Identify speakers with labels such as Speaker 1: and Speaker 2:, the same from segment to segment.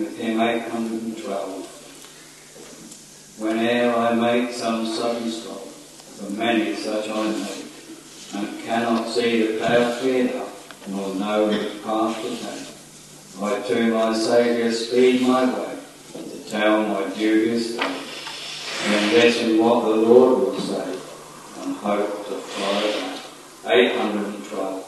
Speaker 1: with him 812. Whene'er I make some sudden stop, for many such I make, and cannot see the path cleared up, nor know which path to take, I to my Saviour speed my way, to tell my dubious state, and listen what the Lord will say, and hope to follow that. 812.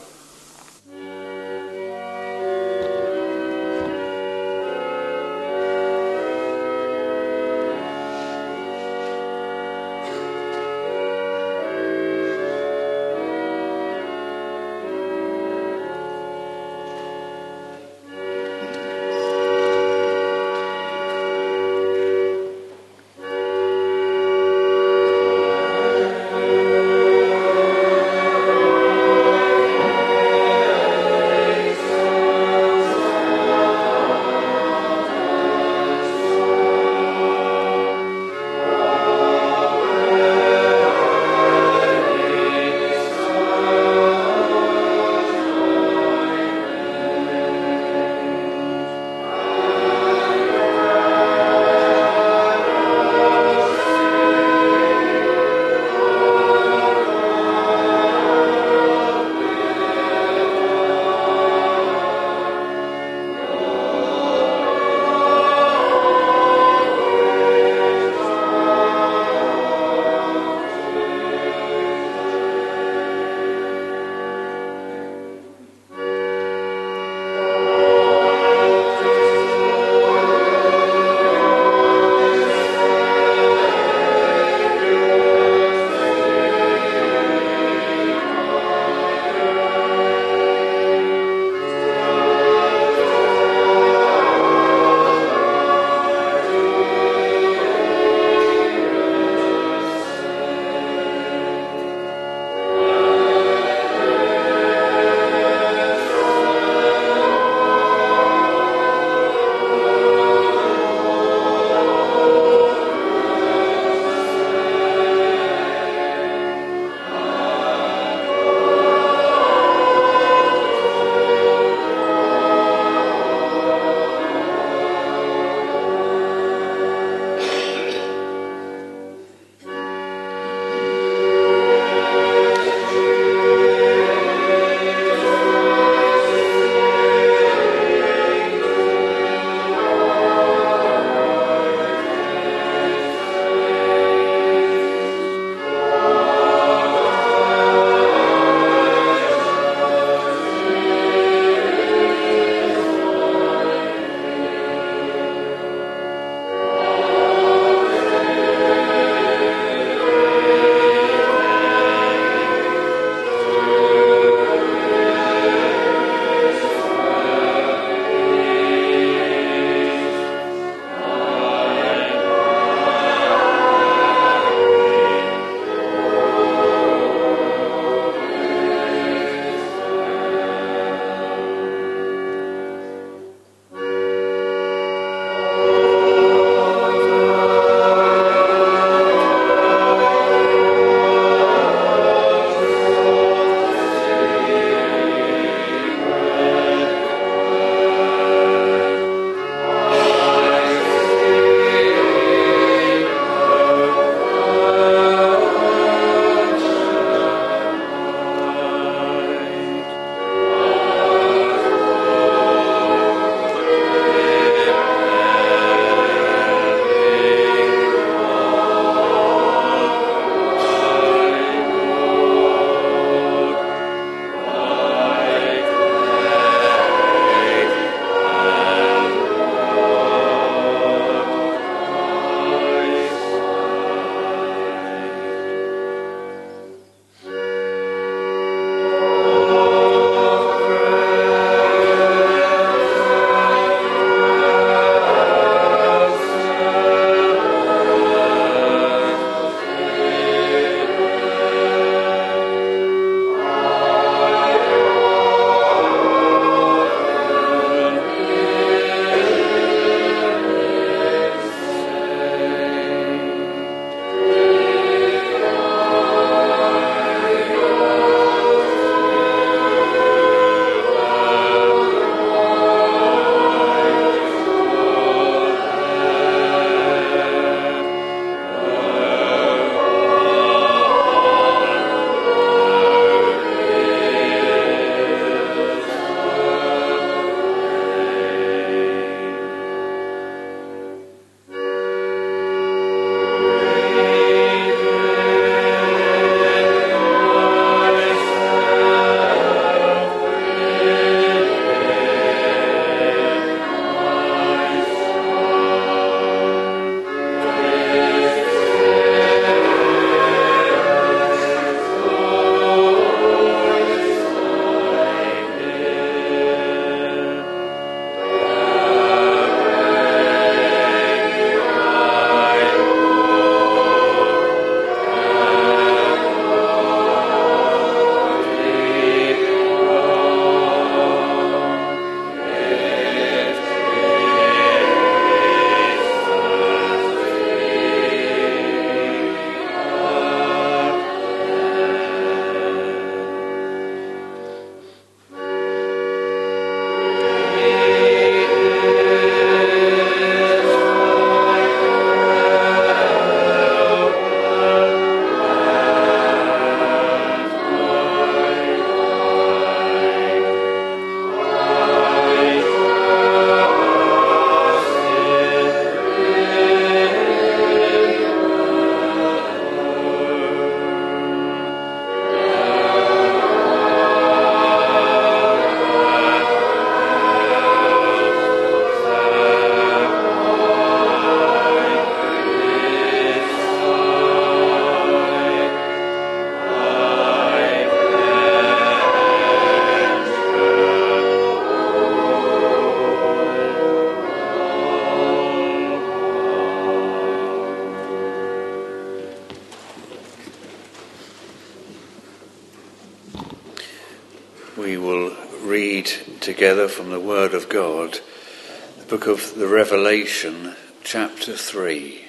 Speaker 2: we will read together from the Word of God, the book of the Revelation, chapter 3.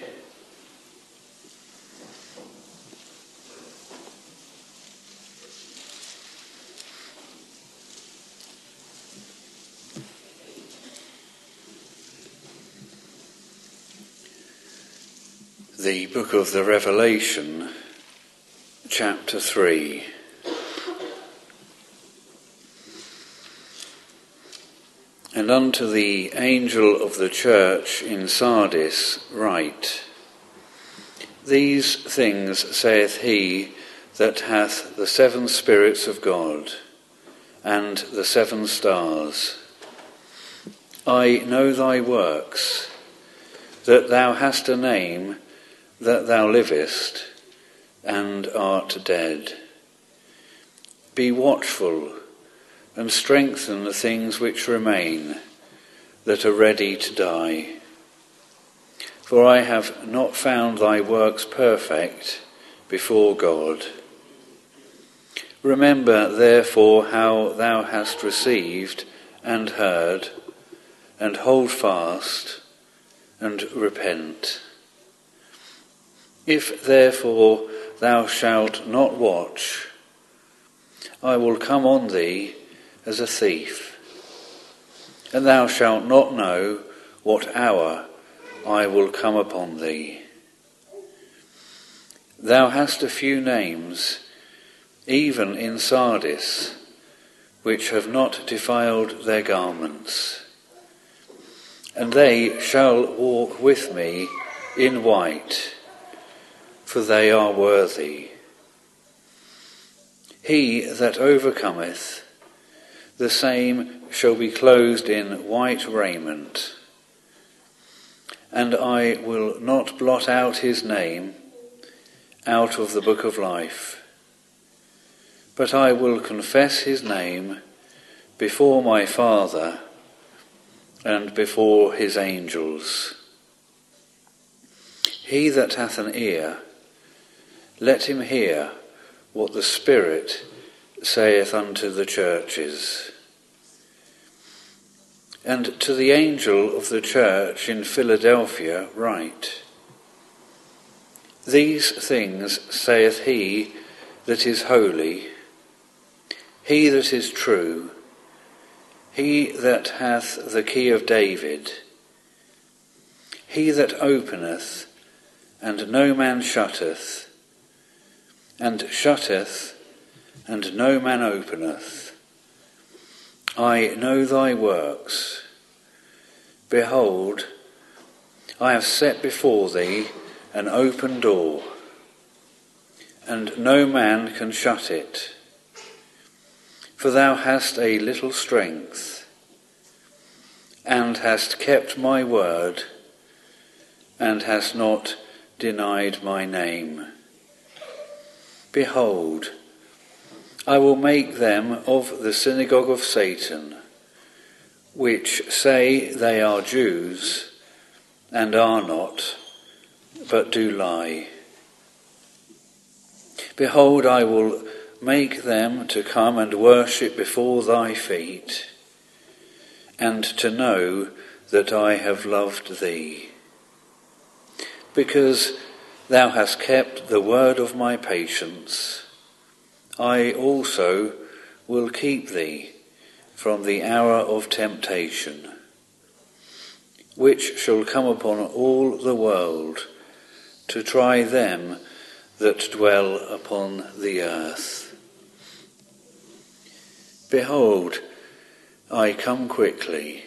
Speaker 2: The book of the Revelation, chapter 3. And unto the angel of the church in Sardis write, These things saith he that hath the 7 spirits of God, and the 7 stars. I know thy works, that thou hast a name, that thou livest, and art dead. Be watchful, and strengthen the things which remain, that are ready to die. For I have not found thy works perfect before God. Remember therefore how thou hast received and heard, and hold fast, and repent. If therefore thou shalt not watch, I will come on thee as a thief, and thou shalt not know what hour I will come upon thee. Thou hast a few names, even in Sardis, which have not defiled their garments, and they shall walk with me in white, for they are worthy. He that overcometh, the same shall be clothed in white raiment, and I will not blot out his name out of the book of life, but I will confess his name before my Father and before his angels. He that hath an ear, let him hear what the Spirit saith unto the churches. And to the angel of the church in Philadelphia write, These things saith he that is holy, he that is true, he that hath the key of David, he that openeth, and no man shutteth, and shutteth, and no man openeth. I know thy works. Behold, I have set before thee an open door, and no man can shut it. For thou hast a little strength, and hast kept my word, and hast not denied my name. Behold, I will make them of the synagogue of Satan, which say they are Jews, and are not, but do lie. Behold, I will make them to come and worship before thy feet, and to know that I have loved thee. Because thou hast kept the word of my patience, I also will keep thee from the hour of temptation, which shall come upon all the world, to try them that dwell upon the earth. Behold, I come quickly.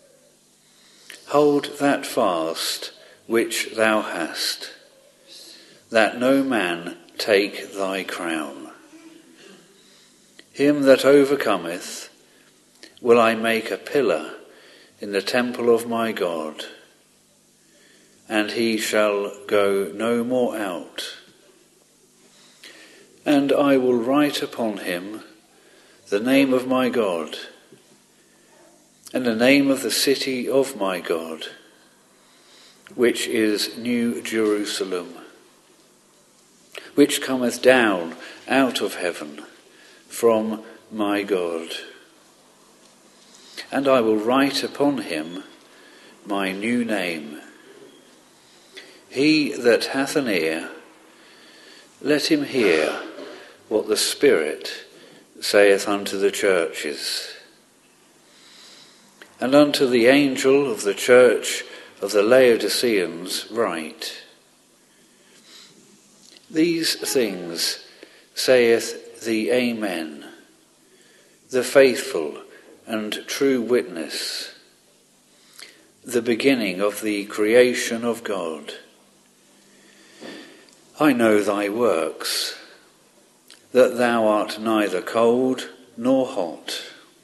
Speaker 2: Hold that fast which thou hast, that no man take thy crown. Him that overcometh will I make a pillar in the temple of my God, and he shall go no more out. And I will write upon him the name of my God, and the name of the city of my God, which is New Jerusalem, which cometh down out of heaven from my God. And I will write upon him my new name. He that hath an ear, let him hear what the Spirit saith unto the churches. And unto the angel of the church of the Laodiceans write, These things saith the Amen, the faithful and true witness, the beginning of the creation of God. I know thy works, that thou art neither cold nor hot.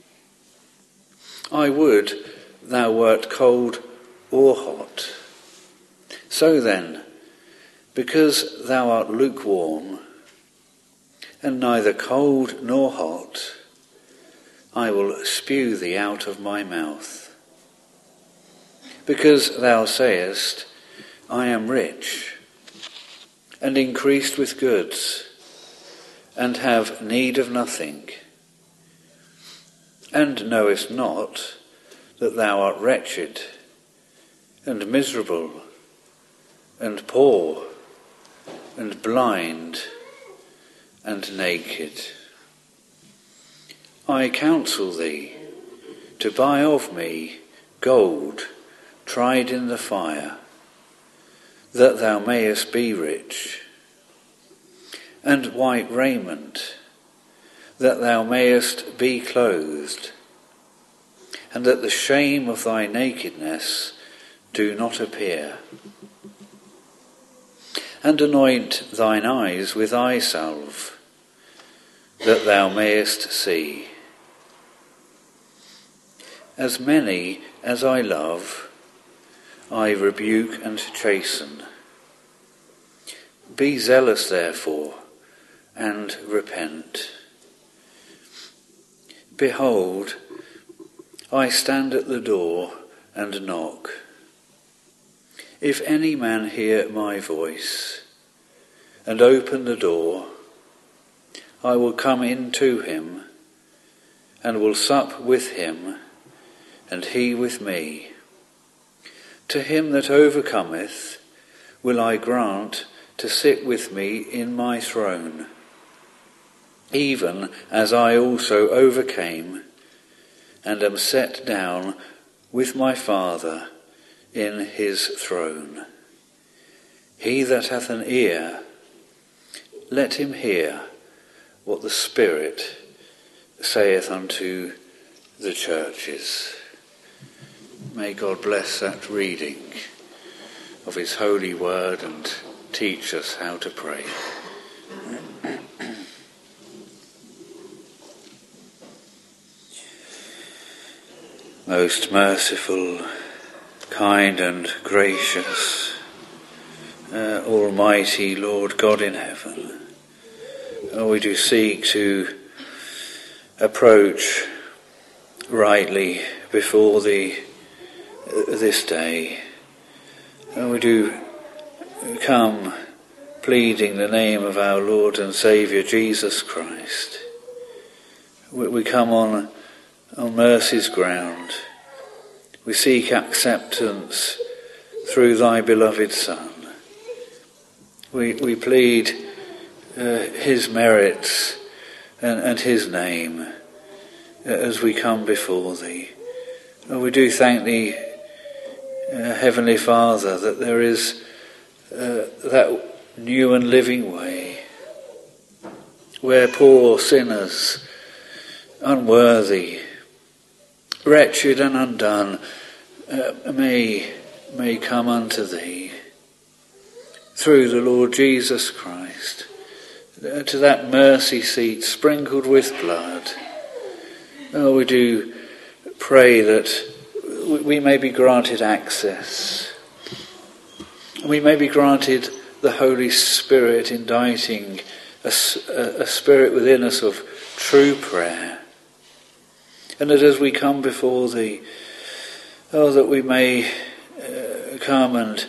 Speaker 2: I would thou wert cold or hot. So then, because thou art lukewarm, and neither cold nor hot, I will spew thee out of my mouth. Because thou sayest, I am rich, and increased with goods, and have need of nothing, and knowest not that thou art wretched, and miserable, and poor, and blind, and naked. I counsel thee to buy of me gold tried in the fire, that thou mayest be rich, and white raiment, that thou mayest be clothed, and that the shame of thy nakedness do not appear. And anoint thine eyes with eye salve, that thou mayest see. As many as I love, I rebuke and chasten. Be zealous, therefore, and repent. Behold, I stand at the door and knock. If any man hear my voice, and open the door, I will come in to him, and will sup with him, and he with me. To him that overcometh will I grant to sit with me in my throne, even as I also overcame, and am set down with my Father in his throne. He that hath an ear, let him hear what the Spirit saith unto the churches. May God bless that reading of his holy word and teach us how to pray. Most merciful, kind and gracious, Almighty Lord God in heaven, we do seek to approach rightly before thee this day, and we do come pleading the name of our Lord and Saviour Jesus Christ. We come on mercy's ground. We seek acceptance through thy beloved Son. We plead his merits and his name as we come before thee. And we do thank thee, Heavenly Father, that there is that new and living way where poor sinners, unworthy, wretched and undone, may come unto thee through the Lord Jesus Christ, to that mercy seat sprinkled with blood. Oh, we do pray that we may be granted access. We may be granted the Holy Spirit inditing a spirit within us of true prayer. And that as we come before thee, that we may come and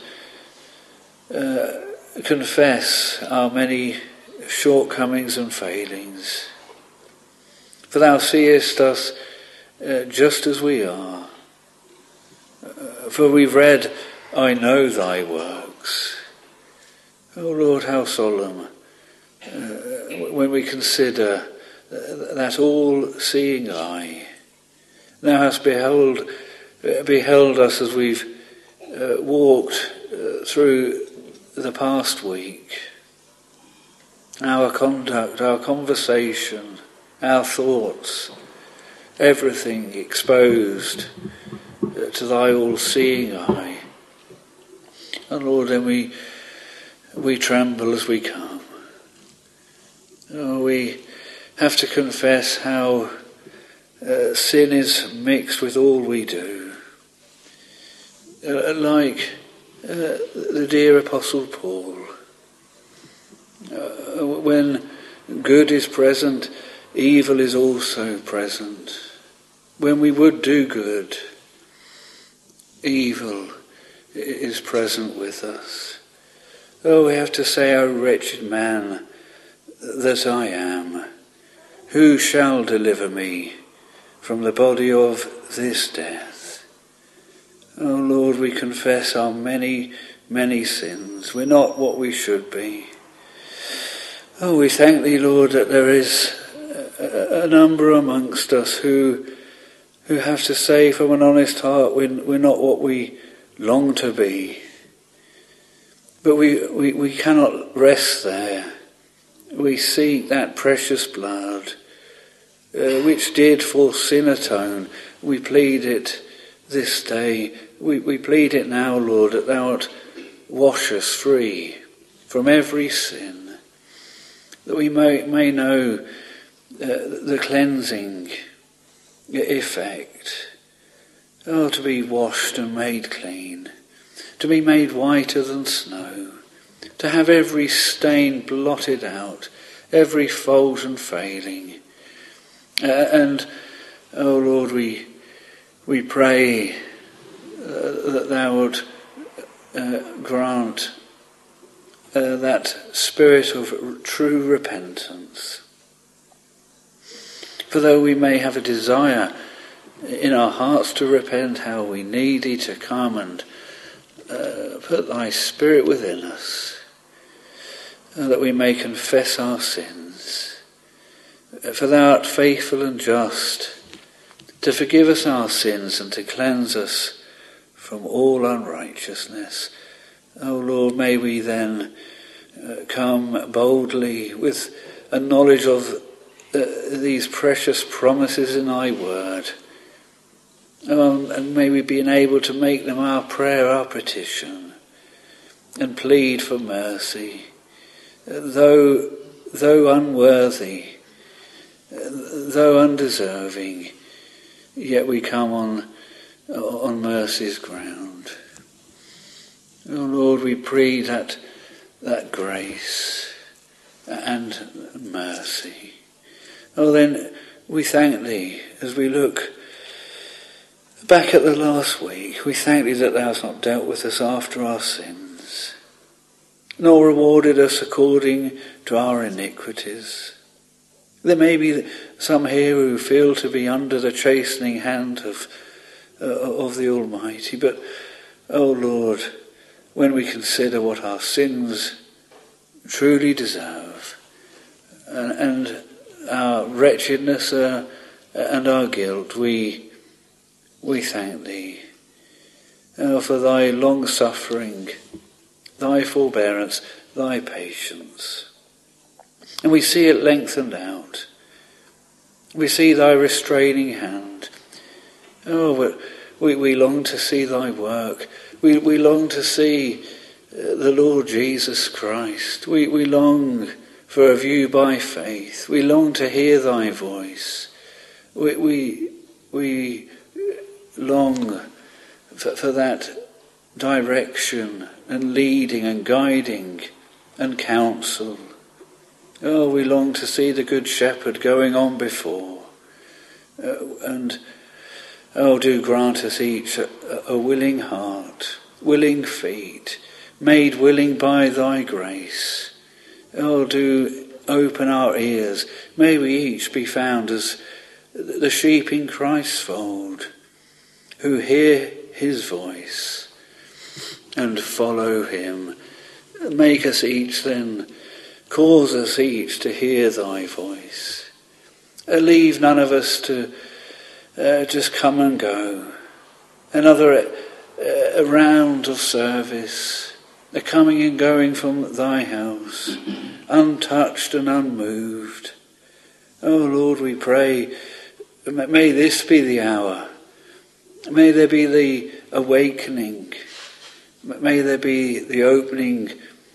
Speaker 2: confess our many shortcomings and failings. For thou seest us just as we are. For we've read, I know thy works. O Lord, how solemn when we consider that all-seeing eye. Thou hast beheld us as we've walked through the past week. Our conduct, our conversation, our thoughts, everything exposed to thy all-seeing eye. And Lord, then we tremble as we come. Oh, we have to confess how sin is mixed with all we do. Like the dear Apostle Paul, when good is present, evil is also present. When we would do good, evil is present with us. Oh, we have to say, O wretched man that I am, who shall deliver me from the body of this death? Oh Lord, we confess our many, many sins. We're not what we should be. Oh, we thank thee, Lord, that there is a number amongst us who have to say from an honest heart, we're not what we long to be. But we cannot rest there. We seek that precious blood, which did for sin atone. We plead it this day. We plead it now, Lord, that thou art wash us free from every sin, that we may know the cleansing effect. Oh, to be washed and made clean, to be made whiter than snow, to have every stain blotted out, every fault and failing. And, oh Lord, we pray that thou would grant that spirit of true repentance. For though we may have a desire in our hearts to repent, how we need thee to come and put thy spirit within us, that we may confess our sins. For thou art faithful and just to forgive us our sins and to cleanse us from all unrighteousness. O Lord, may we then come boldly with a knowledge of these precious promises in thy word, and may we be enabled to make them our prayer, our petition, and plead for mercy. Though unworthy, though undeserving, yet we come on mercy's ground. Oh Lord, we pray that grace and mercy. Oh, then we thank thee as we look back at the last week. We thank thee that thou hast not dealt with us after our sins, nor rewarded us according to our iniquities. There may be some here who feel to be under the chastening hand of the Almighty, but, oh Lord, when we consider what our sins truly deserve, and our wretchedness and our guilt, we thank thee for thy long-suffering, thy forbearance, thy patience. And we see it lengthened out. We see thy restraining hand. Oh, but we long to see thy work. We long to see the Lord Jesus Christ. We long for a view by faith. We long to hear thy voice. We long for that direction and leading and guiding and counsel. Oh, we long to see the Good Shepherd going on before. And do grant us each a willing heart, willing feet, made willing by thy grace. Oh, do open our ears. May we each be found as the sheep in Christ's fold, who hear his voice and follow him. Make us each then, cause us each to hear thy voice. Leave none of us to just come and go. Another a round of service, a coming and going from thy house, untouched and unmoved. Oh Lord, we pray, may this be the hour. May there be the awakening. May there be the opening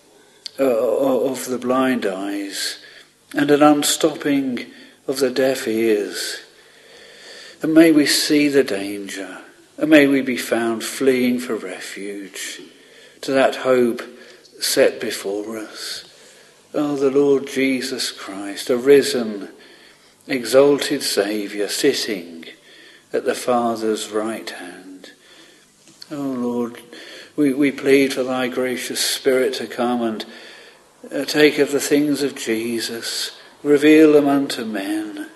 Speaker 2: of the blind eyes and an unstopping of the deaf ears. And may we see the danger, and may we be found fleeing for refuge to that hope set before us. Oh, the Lord Jesus Christ, a risen, exalted Saviour, sitting at the Father's right hand. Oh Lord, we plead for thy gracious Spirit to come and take of the things of Jesus, reveal them unto men.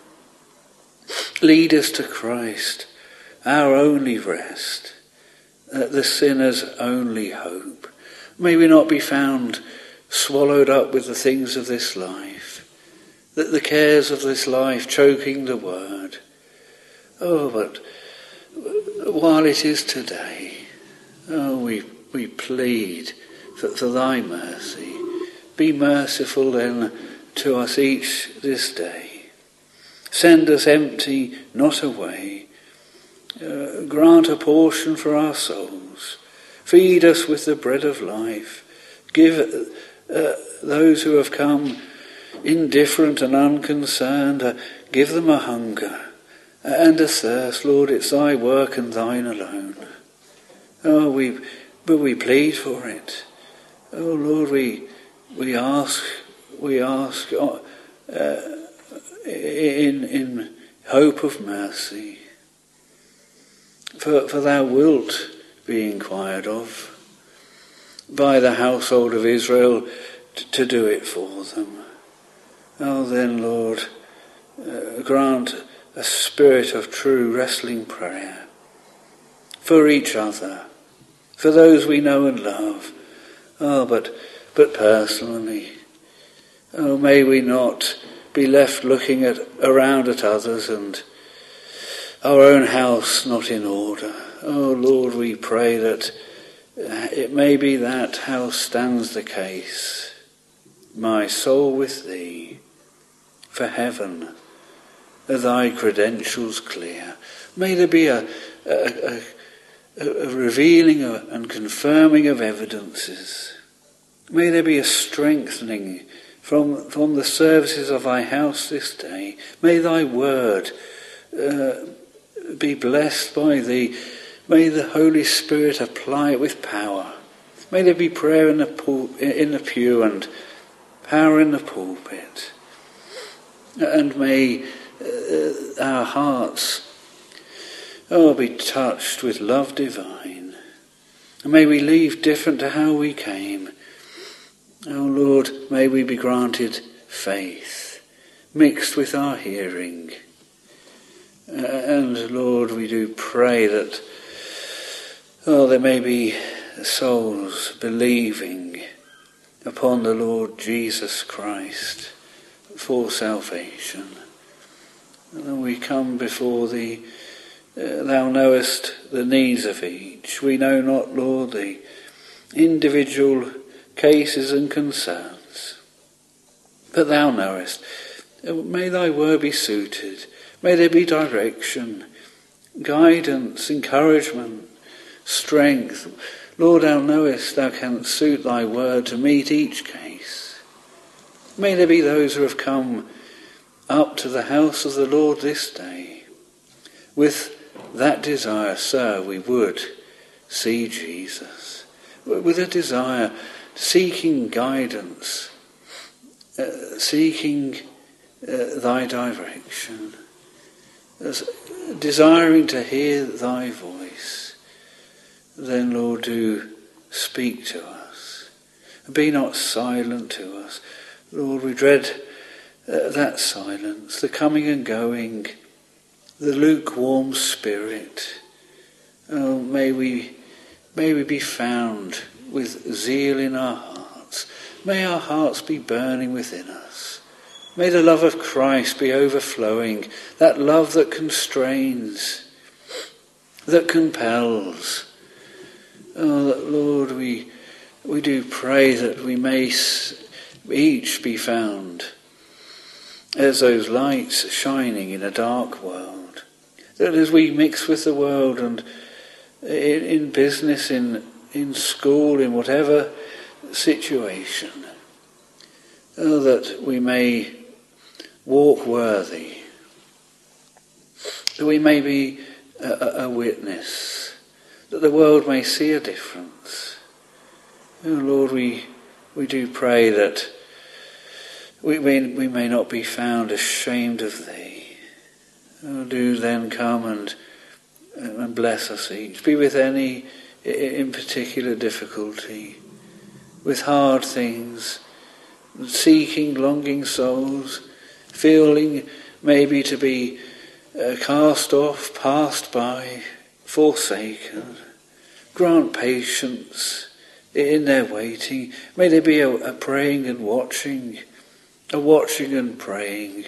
Speaker 2: Lead us to Christ, our only rest, the sinner's only hope. May we not be found swallowed up with the things of this life, that the cares of this life choking the word. Oh, but while it is today, oh, we plead for thy mercy. Be merciful then to us each this day. Send us empty, not away. Grant a portion for our souls. Feed us with the bread of life. Give those who have come indifferent and unconcerned, give them a hunger and a thirst. Lord, it's thy work and thine alone. Oh, but we plead for it. Oh Lord, we ask in hope of mercy. For thou wilt be inquired of by the household of Israel to do it for them. Oh then, Lord, grant a spirit of true wrestling prayer for each other, for those we know and love. Oh, but personally, oh, may we not be left looking around at others and our own house not in order. Oh Lord, we pray that it may be that house stands the case. My soul with thee, for heaven, are thy credentials clear. May there be a revealing and confirming of evidences. May there be a strengthening from the services of thy house this day. May thy word be blessed by thee. May the Holy Spirit apply it with power. May there be prayer in the pew and power in the pulpit. And may our hearts be touched with love divine. And may we leave different to how we came. Oh Lord, may we be granted faith mixed with our hearing. And Lord, we do pray that there may be souls believing upon the Lord Jesus Christ for salvation. And we come before thee. Thou knowest the needs of each. We know not, Lord, the individual cases and concerns, but thou knowest. May thy word be suited. May there be direction, guidance, encouragement, strength. Lord, thou knowest thou canst suit thy word to meet each case. May there be those who have come up to the house of the Lord this day with that desire, sir, we would see Jesus. With a desire, seeking guidance, seeking thy direction, desiring to hear thy voice. Then, Lord, do speak to us. Be not silent to us. Lord, we dread that silence, the coming and going the lukewarm spirit. Oh, may we be found with zeal in our hearts. May our hearts be burning within us. May the love of Christ be overflowing, that love that constrains, that compels. Oh, Lord, we do pray that we may each be found as those lights shining in a dark world. That as we mix with the world and in business, in school, in whatever situation, that we may walk worthy, that we may be a witness, that the world may see a difference. Oh Lord, we do pray that we may not be found ashamed of Thee. Oh, do then come and bless us each. Be with any in particular difficulty, with hard things, seeking, longing souls, feeling maybe to be cast off, passed by, forsaken. Grant patience in their waiting. May there be a praying and watching, a watching and praying.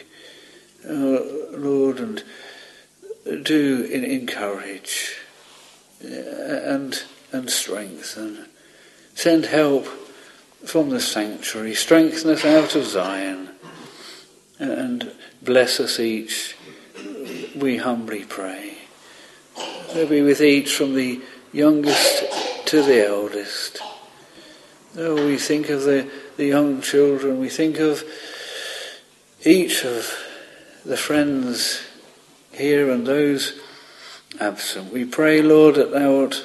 Speaker 2: Lord, and do encourage and strengthen. Send help from the sanctuary. Strengthen us out of Zion. And bless us each, we humbly pray. Be with each from the youngest to the eldest. Oh, we think of the young children. We think of each of the friends here and those absent. We pray, Lord, that Thou wilt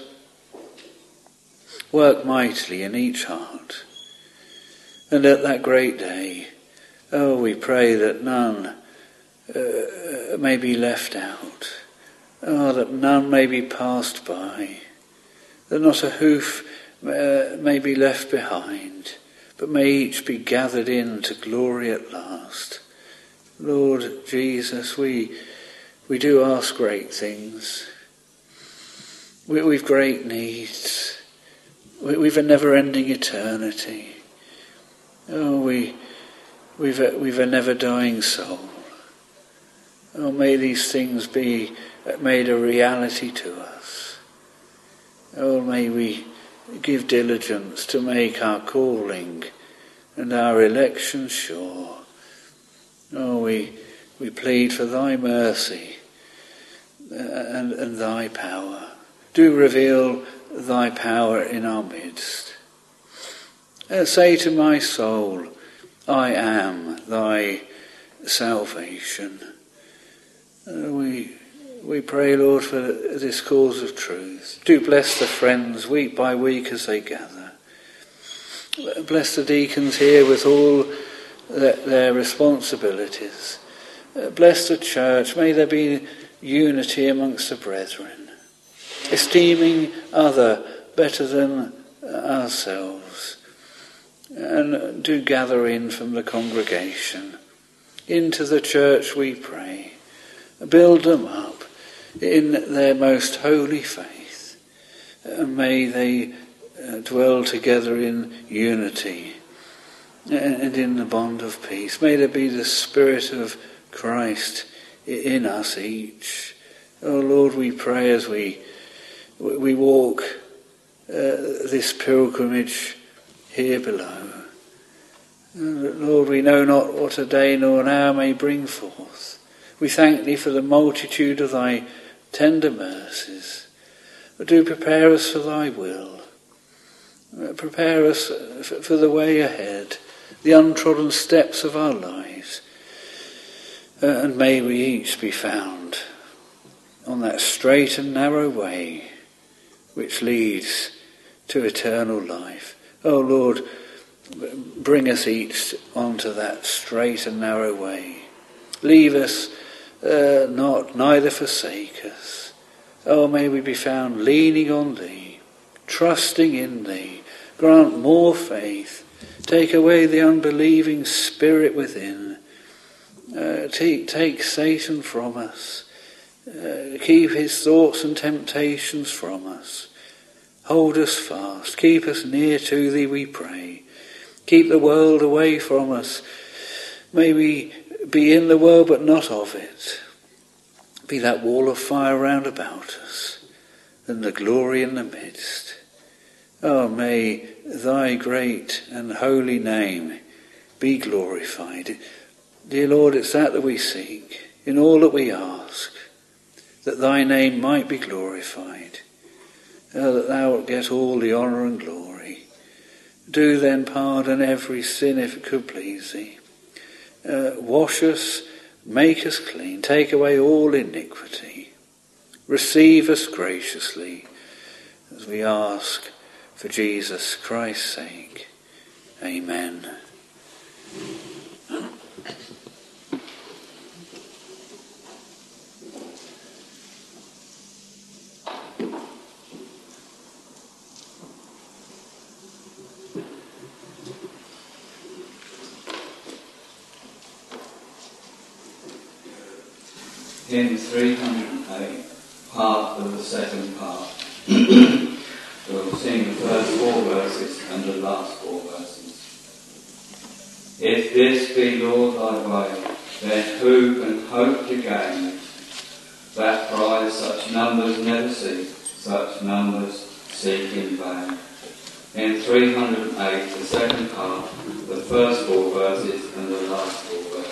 Speaker 2: work mightily in each heart. And at that great day, oh, we pray that none may be left out. Oh, that none may be passed by. That not a hoof may be left behind, but may each be gathered in to glory at last. Lord Jesus, we do ask great things. We've great needs. We've a never-ending eternity. Oh, we've a never-dying soul. Oh, may these things be made a reality to us. Oh, may we give diligence to make our calling and our election sure. Oh, we plead for Thy mercy and Thy power. Do reveal Thy power in our midst. Say to my soul, I am Thy salvation. We pray, Lord, for this cause of truth. Do bless the friends week by week as they gather. Bless the deacons here with all their responsibilities. Bless the church. May there be unity amongst the brethren, esteeming other better than ourselves. And do gather in from the congregation. Into the church we pray. Build them up in their most holy faith. And may they dwell together in unity and in the bond of peace. May there be the Spirit of Christ in us each. Oh Lord, we pray as we walk this pilgrimage here below. Lord, we know not what a day nor an hour may bring forth. We thank Thee for the multitude of Thy tender mercies. But do prepare us for Thy will. Prepare us for the way ahead, the untrodden steps of our lives. And may we each be found on that straight and narrow way which leads to eternal life. Oh Lord, bring us each onto that straight and narrow way. Leave us neither forsake us. Oh, may we be found leaning on Thee, trusting in Thee. Grant more faith. Take away the unbelieving spirit within. Take Satan from us. keep his thoughts and temptations from us. Hold us fast, keep us near to thee, we pray. Keep the world away from us. May we be in the world but not of it. Be that wall of fire round about us, and the glory in the midst. Oh, may thy great and holy name be glorified. Dear Lord, it's that we seek in all that we ask, that thy name might be glorified, that thou wilt get all the honour and glory. Do then pardon every sin if it could please thee. Wash us, make us clean, take away all iniquity. Receive us graciously as we ask for Jesus Christ's sake. Amen.
Speaker 1: Hymn 308, part of the second part. We'll sing the first 4 verses and the last 4 verses. If this be, Lord, thy way, then who can hope to gain that prize such numbers never seek, such numbers seek in vain? In 308, the second part, the first 4 verses and the last 4 verses.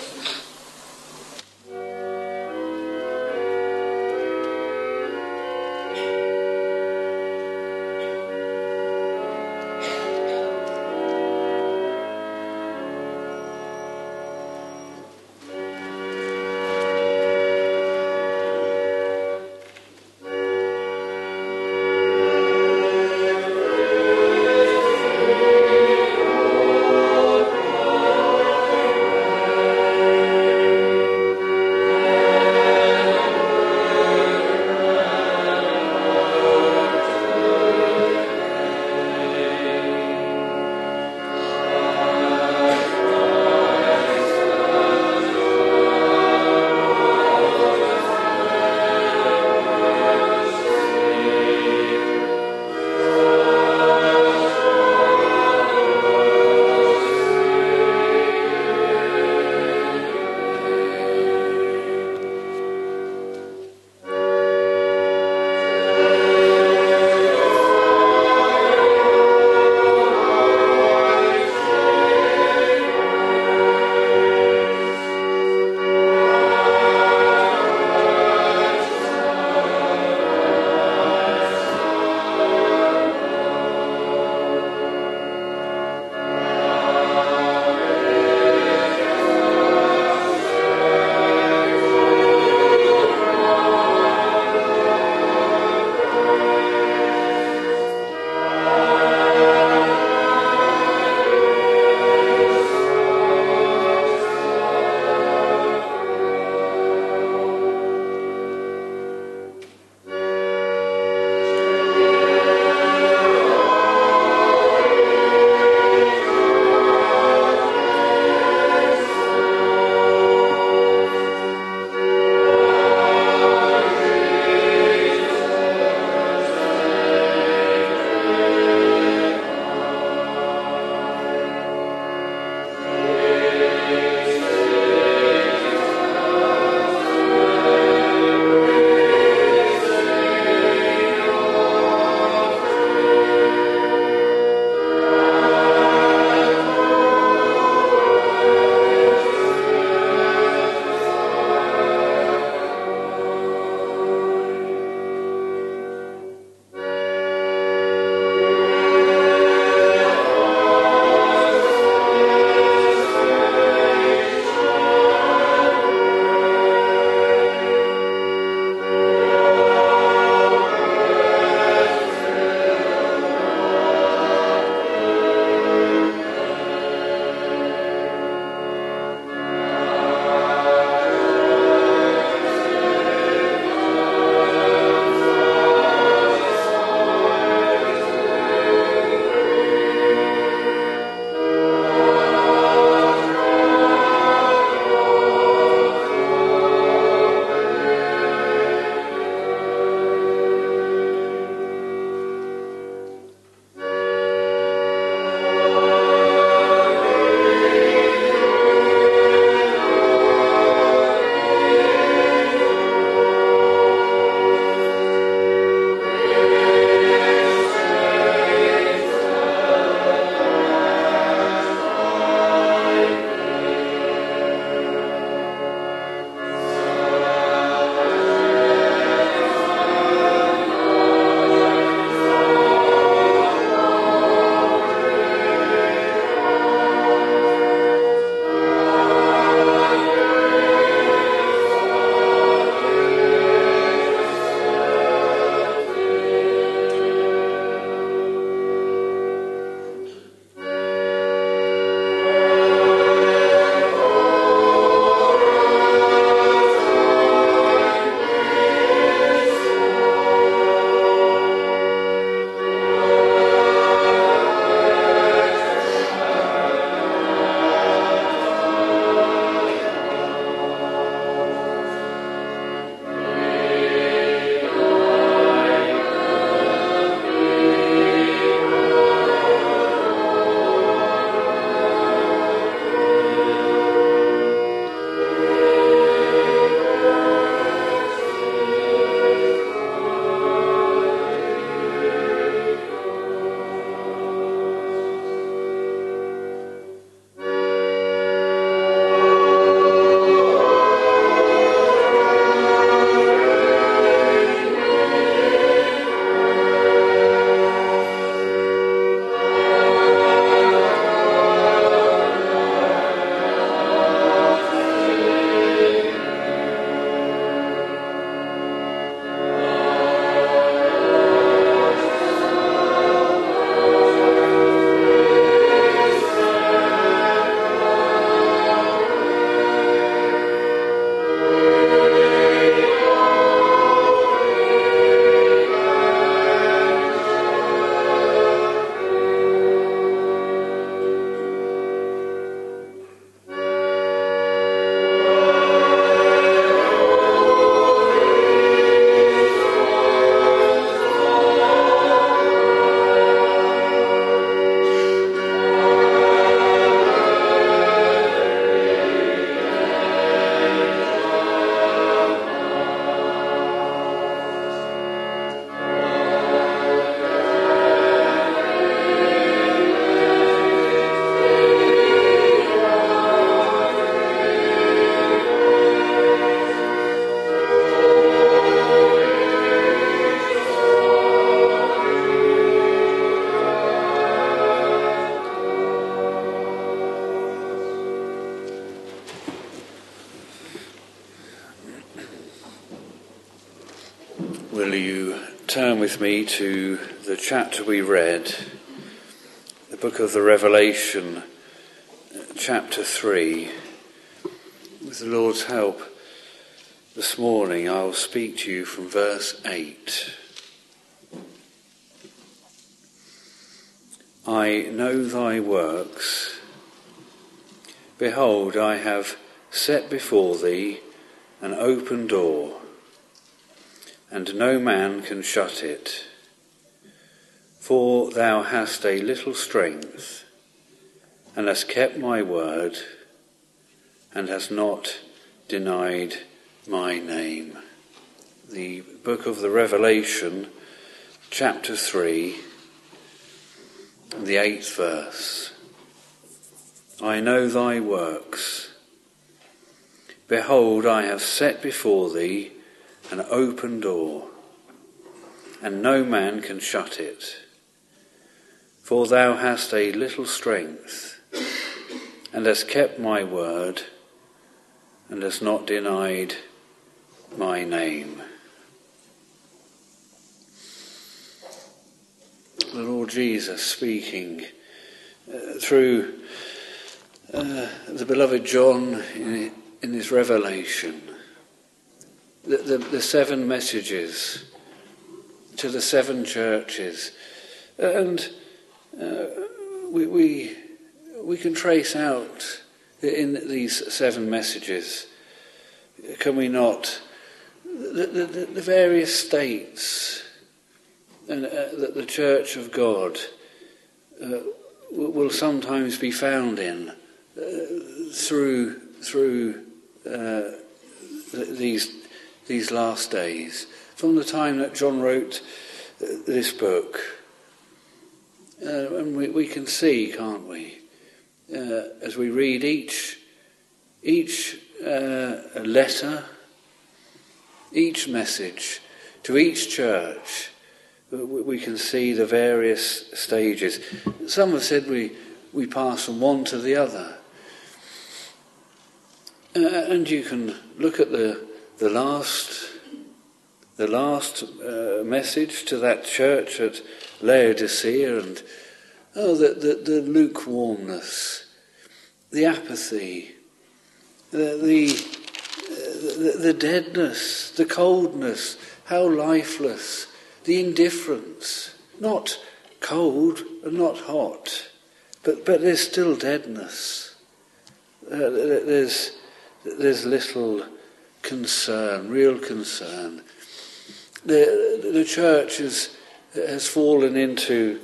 Speaker 2: Will you turn with me to the chapter we read, the book of the Revelation, chapter 3. With the Lord's help this morning, I'll speak to you from verse 8. I know thy works. Behold, I have set before thee an open door, and no man can shut it. For thou hast a little strength, and hast kept my word, and hast not denied my name. The book of the Revelation, chapter 3, the 8th verse. I know thy works. Behold, I have set before thee an open door, and no man can shut it. For thou hast a little strength, and hast kept my word, and hast not denied my name. The Lord Jesus speaking through the beloved John in his revelation. The 7 messages to the 7 churches, and we can trace out in these 7 messages, can we not, the various states and that the Church of God will sometimes be found in through these last days, from the time that John wrote this book. And we can see, can't we, as we read each letter, each message to each church, we can see the various stages. Some have said we pass from one to the other. And you can look at the last message to that church at Laodicea, and the lukewarmness, the apathy, the deadness, the coldness, how lifeless, the indifference, not cold and not hot, but there's still deadness. There's little concern, real concern. The church has fallen into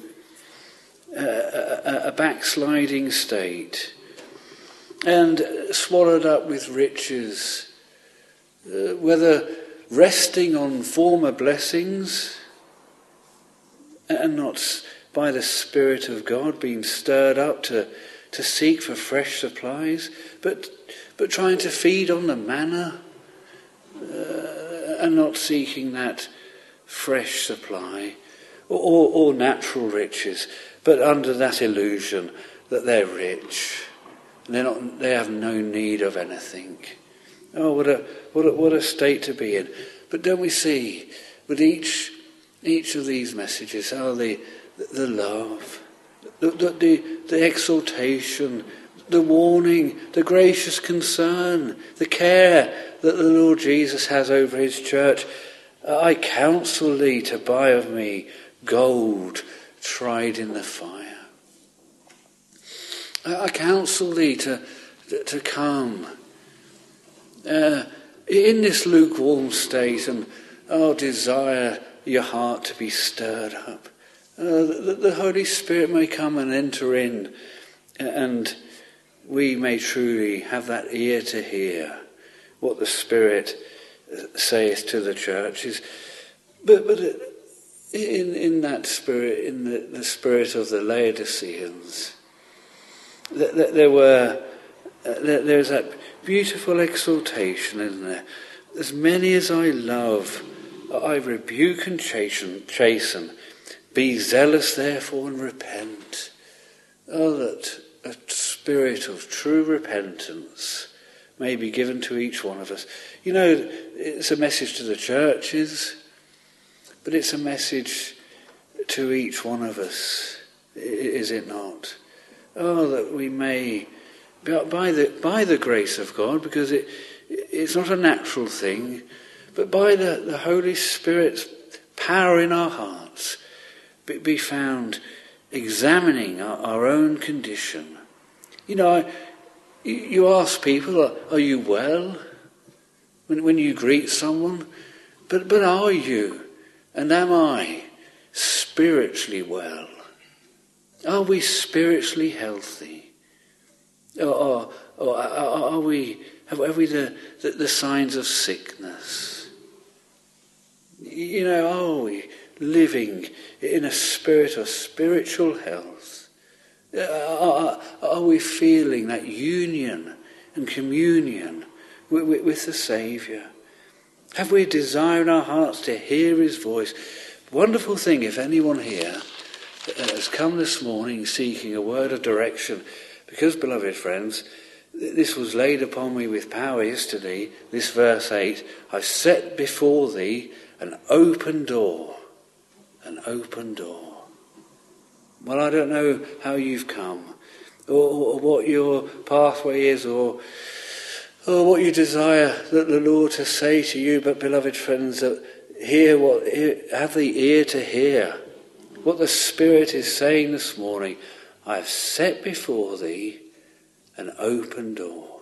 Speaker 2: a backsliding state and swallowed up with riches, whether resting on former blessings and not by the Spirit of God being stirred up to seek for fresh supplies, but trying to feed on the manna and not seeking that fresh supply or natural riches, but under that illusion that they're rich and they have no need of anything. Oh, what a state to be in! But don't we see with each of these messages how the love, the exaltation, the warning, the gracious concern, the care that the Lord Jesus has over his church. I counsel thee to buy of me gold tried in the fire. I counsel thee to come in this lukewarm state and desire your heart to be stirred up. The Holy Spirit may come and enter in, and we may truly have that ear to hear what the Spirit saith to the churches. But in that spirit, in the spirit of the Laodiceans, there's that beautiful exaltation, isn't there? As many as I love, I rebuke and chasten. Be zealous, therefore, and repent. Oh, that a spirit of true repentance may be given to each one of us. You know, it's a message to the churches. But it's a message to each one of us, is it not? Oh, that we may, by the grace of God, because it's not a natural thing, but by the Holy Spirit's power in our hearts, be found examining our own condition. You know, you ask people, are you well? When you greet someone, but are you, and am I, spiritually well? Are we spiritually healthy? Or are we, have we the signs of sickness? You know, are we living in a spirit of spiritual health? Are we feeling that union and communion with the Saviour? Have we a desire in our hearts to hear his voice? Wonderful thing if anyone here has come this morning seeking a word of direction, because, beloved friends, this was laid upon me with power yesterday, this verse 8, I've set before thee an open door. An open door. Well, I don't know how you've come, or what your pathway is, or what you desire that the Lord to say to you, but, beloved friends, that have the ear to hear what the Spirit is saying this morning. I have set before thee an open door.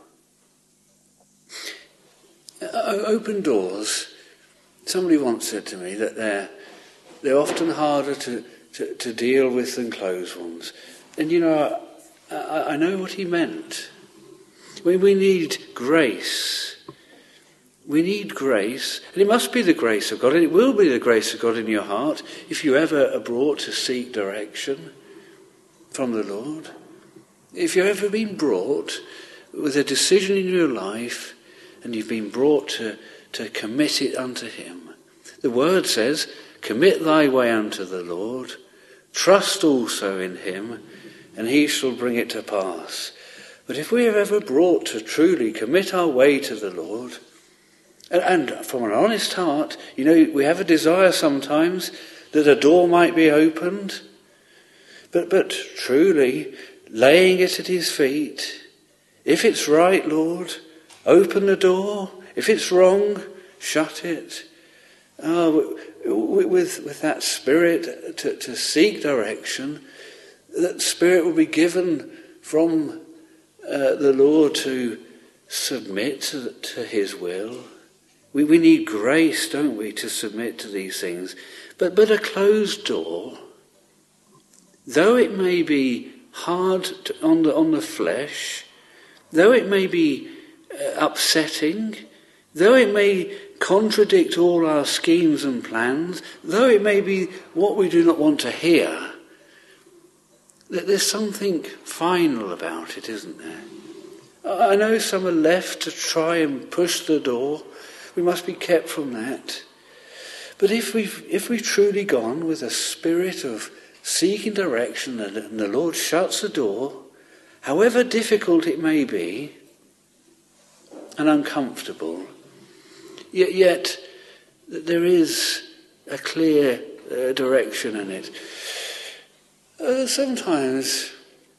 Speaker 2: Open doors, somebody once said to me that they're often harder to deal with than closed ones. And you know, I know what he meant. We need grace. We need grace, and it must be the grace of God, and it will be the grace of God in your heart if you ever are brought to seek direction from the Lord. If you've ever been brought with a decision in your life and you've been brought to commit it unto him. The word says, commit thy way unto the Lord, trust also in him, and he shall bring it to pass. But if we are ever brought to truly commit our way to the Lord, and from an honest heart, you know, we have a desire sometimes that a door might be opened, but truly laying it at his feet. If it's right, Lord, open the door. If it's wrong, shut it. With that spirit to seek direction, that spirit will be given from the Lord to submit to his will. We need grace, don't we, to submit to these things. But a closed door, though it may be hard on the flesh, though it may be upsetting, though it may contradict all our schemes and plans, though it may be what we do not want to hear, that there's something final about it, isn't there? I know some are left to try and push the door. We must be kept from that. But if we've truly gone with a spirit of seeking direction and the Lord shuts the door, however difficult it may be and uncomfortable, yet there is a clear direction in it. Sometimes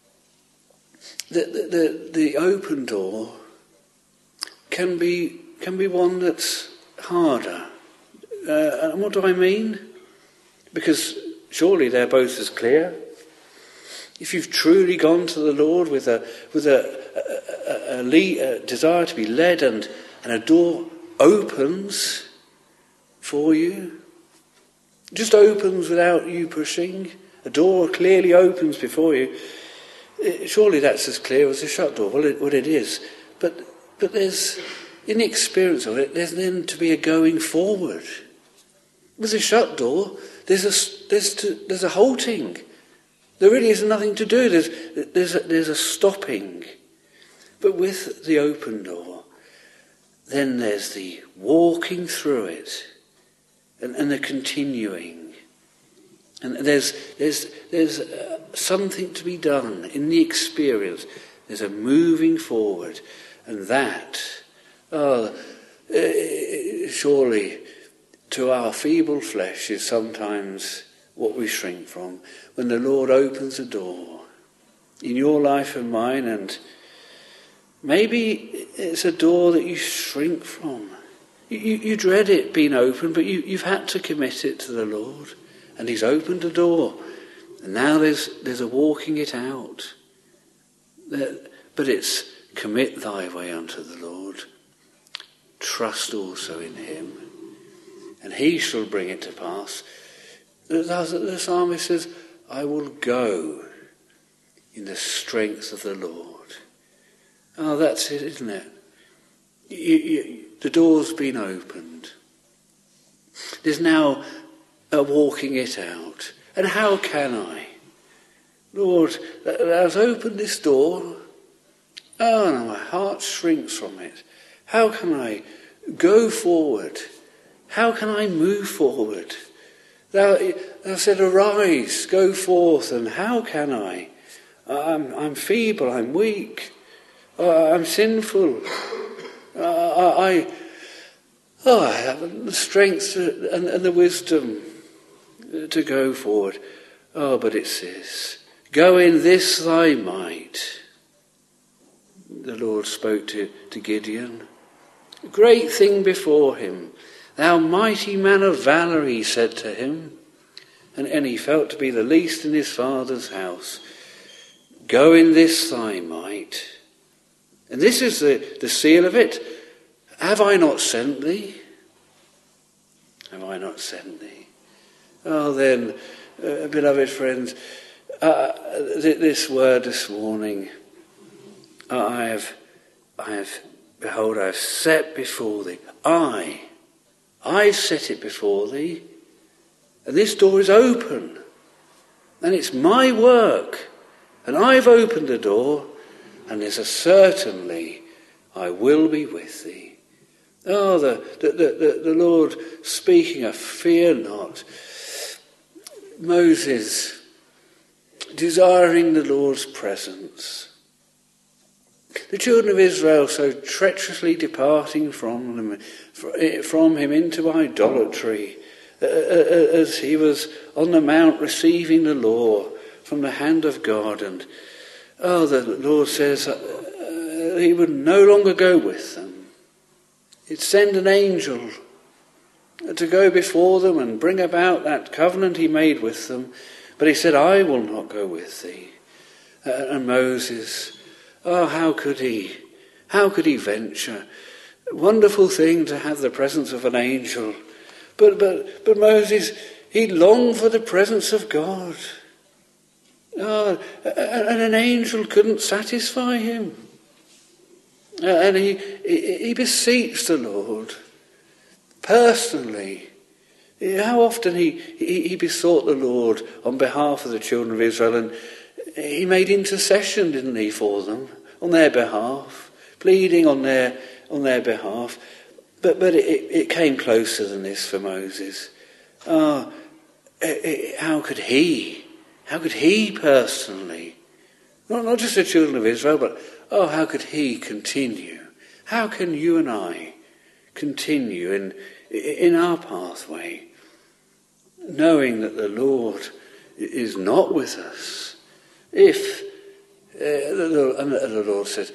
Speaker 2: the open door can be one that's harder. And what do I mean? Because surely they're both as clear. If you've truly gone to the Lord with a desire to be led, and a door opens for you, just opens without you pushing, a door clearly opens before you, surely that's as clear as a shut door. Well, it is. But there's, in the experience of it, there's then to be a going forward. With a shut door, there's a halting. There really is nothing to do. There's a stopping. But with the open door, then there's the walking through it, and the continuing. And there's something to be done in the experience. There's a moving forward, and that, surely, to our feeble flesh is sometimes what we shrink from. When the Lord opens a door in your life and mine, and maybe it's a door that you shrink from. You dread it being open, but you've had to commit it to the Lord. And he's opened a door. And now there's a walking it out. But it's commit thy way unto the Lord. Trust also in him. And he shall bring it to pass. The psalmist says, I will go in the strength of the Lord. Oh, that's it, isn't it? The door's been opened. There's now a walking it out. And how can I? Lord, thou's opened this door. Oh, no, my heart shrinks from it. How can I go forward? How can I move forward? Thou said, arise, go forth, and how can I? I'm feeble, I'm weak, I'm sinful. I have the strength and the wisdom to go forward. Oh, but it says, go in this thy might. The Lord spoke to Gideon. A great thing before him. Thou mighty man of valour, he said to him. And he felt to be the least in his father's house. Go in this thy might. And this is the seal of it. Have I not sent thee? Have I not sent thee? Oh, then, beloved friends, this word this morning, behold, I have set before thee. I set it before thee. And this door is open. And it's my work. And I've opened the door. And there's a certainly, I will be with thee. Oh, the Lord speaking of fear not. Moses desiring the Lord's presence. The children of Israel so treacherously departing from him into idolatry, as he was on the mount receiving the law from the hand of God. And the Lord says he would no longer go with them. He'd send an angel to go before them and bring about that covenant he made with them. But he said, I will not go with thee. And Moses, how could he? How could he venture? Wonderful thing to have the presence of an angel. But Moses, he longed for the presence of God. And an angel couldn't satisfy him. And he beseeched the Lord personally. How often he besought the Lord on behalf of the children of Israel, and he made intercession, didn't he, for them, on their behalf, pleading on their behalf. But it came closer than this for Moses. How could he personally, not just the children of Israel, but how could he continue? How can you and I continue in our pathway, knowing that the Lord is not with us? If the Lord said,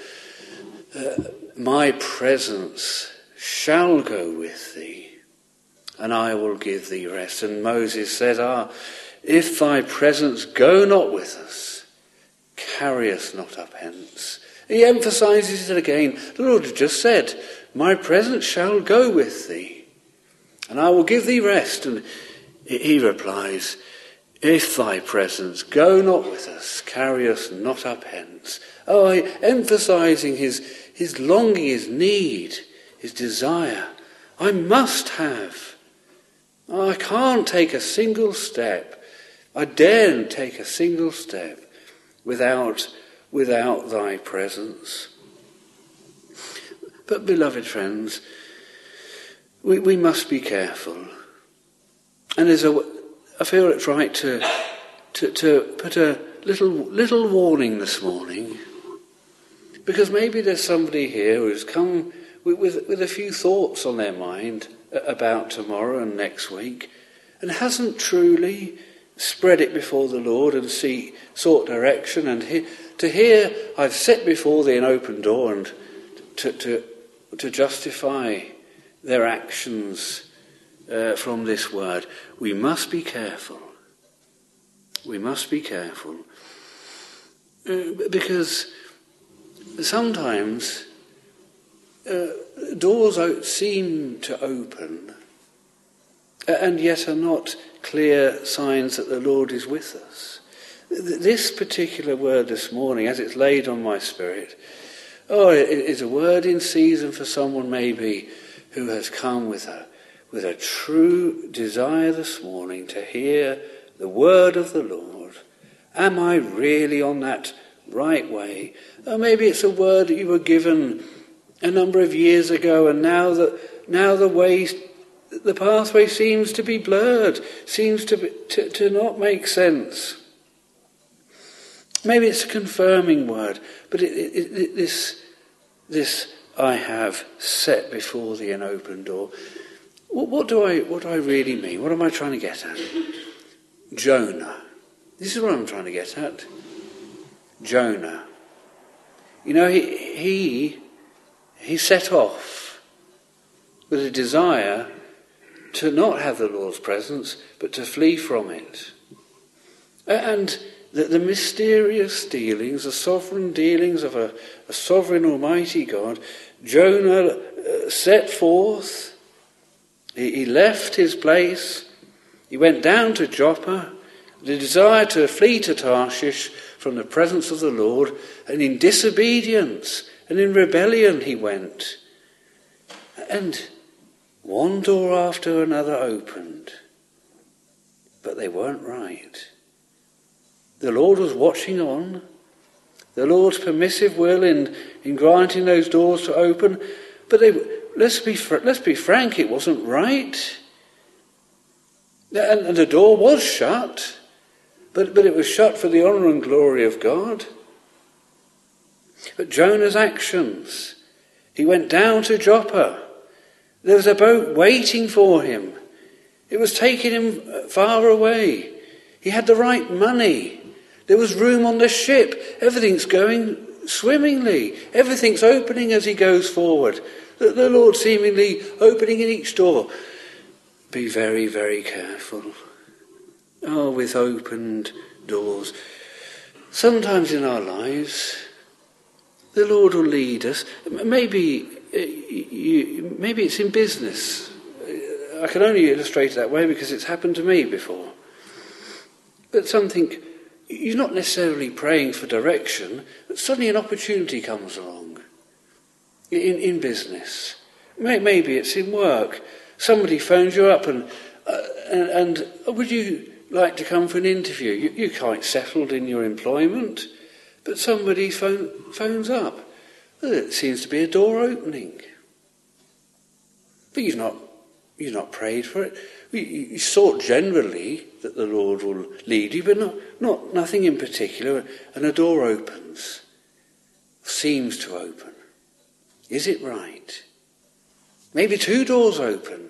Speaker 2: my presence shall go with thee, and I will give thee rest. And Moses said, if thy presence go not with us, carry us not up hence. He emphasizes it again. The Lord had just said, my presence shall go with thee, and I will give thee rest. And he replies, if thy presence go not with us, carry us not up hence. Emphasizing his longing, his need, his desire. I must have. I can't take a single step. I daren't take a single step without thy presence. But, beloved friends, we must be careful. And I feel it's right to put a little warning this morning, because maybe there's somebody here who's come with a few thoughts on their mind about tomorrow and next week, and hasn't truly spread it before the Lord and sought direction, and to hear, I've set before thee an open door, and to justify their actions from this word. We must be careful. We must be careful. Because sometimes doors seem to open and yet are not clear signs that the Lord is with us. This particular word this morning, as it's laid on my spirit, it is a word in season for someone maybe who has come with a true desire this morning to hear the word of the Lord. Am I really on that right way? Or maybe it's a word that you were given a number of years ago, and now the pathway seems to be blurred, seems to not make sense. Maybe it's a confirming word, but this I have set before thee an open door. What do I really mean? What am I trying to get at? Jonah. This is what I'm trying to get at. Jonah. You know, he set off with a desire to not have the Lord's presence, but to flee from it. And the mysterious dealings, the sovereign dealings of a sovereign almighty God, Jonah set forth. He left his place. He went down to Joppa, the desire to flee to Tarshish from the presence of the Lord, and in disobedience and in rebellion he went. And one door after another opened, but they weren't right. The Lord was watching on. The Lord's permissive will in granting those doors to open, but let's be frank, it wasn't right. And the door was shut, but it was shut for the honour and glory of God. But Jonah's actions, he went down to Joppa. There was a boat waiting for him. It was taking him far away. He had the right money. There was room on the ship. Everything's going swimmingly. Everything's opening as he goes forward. The Lord seemingly opening in each door. Be very, very careful. With opened doors. Sometimes in our lives, the Lord will lead us. Maybe it's in business. I can only illustrate it that way because it's happened to me before. But you're not necessarily praying for direction, but suddenly an opportunity comes along. In business. Maybe it's in work. Somebody phones you up and would you like to come for an interview? You're quite settled in your employment, but somebody phones up. It seems to be a door opening. But you've not prayed for it. You sought generally that the Lord will lead you, but nothing in particular, and a door opens. Seems to open. Is it right? Maybe two doors open.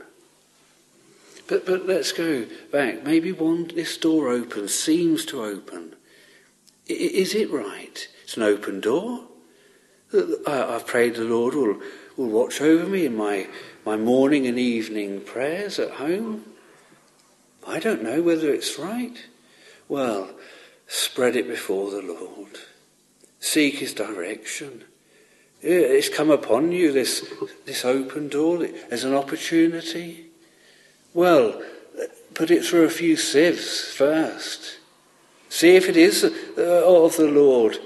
Speaker 2: But let's go back. Maybe this door opens, seems to open. Is it right? It's an open door. I've prayed the Lord will watch over me in my morning and evening prayers at home. I don't know whether it's right. Well, spread it before the Lord. Seek his direction. It's come upon you, this open door, as an opportunity. Well, put it through a few sieves first. See if it is of the Lord.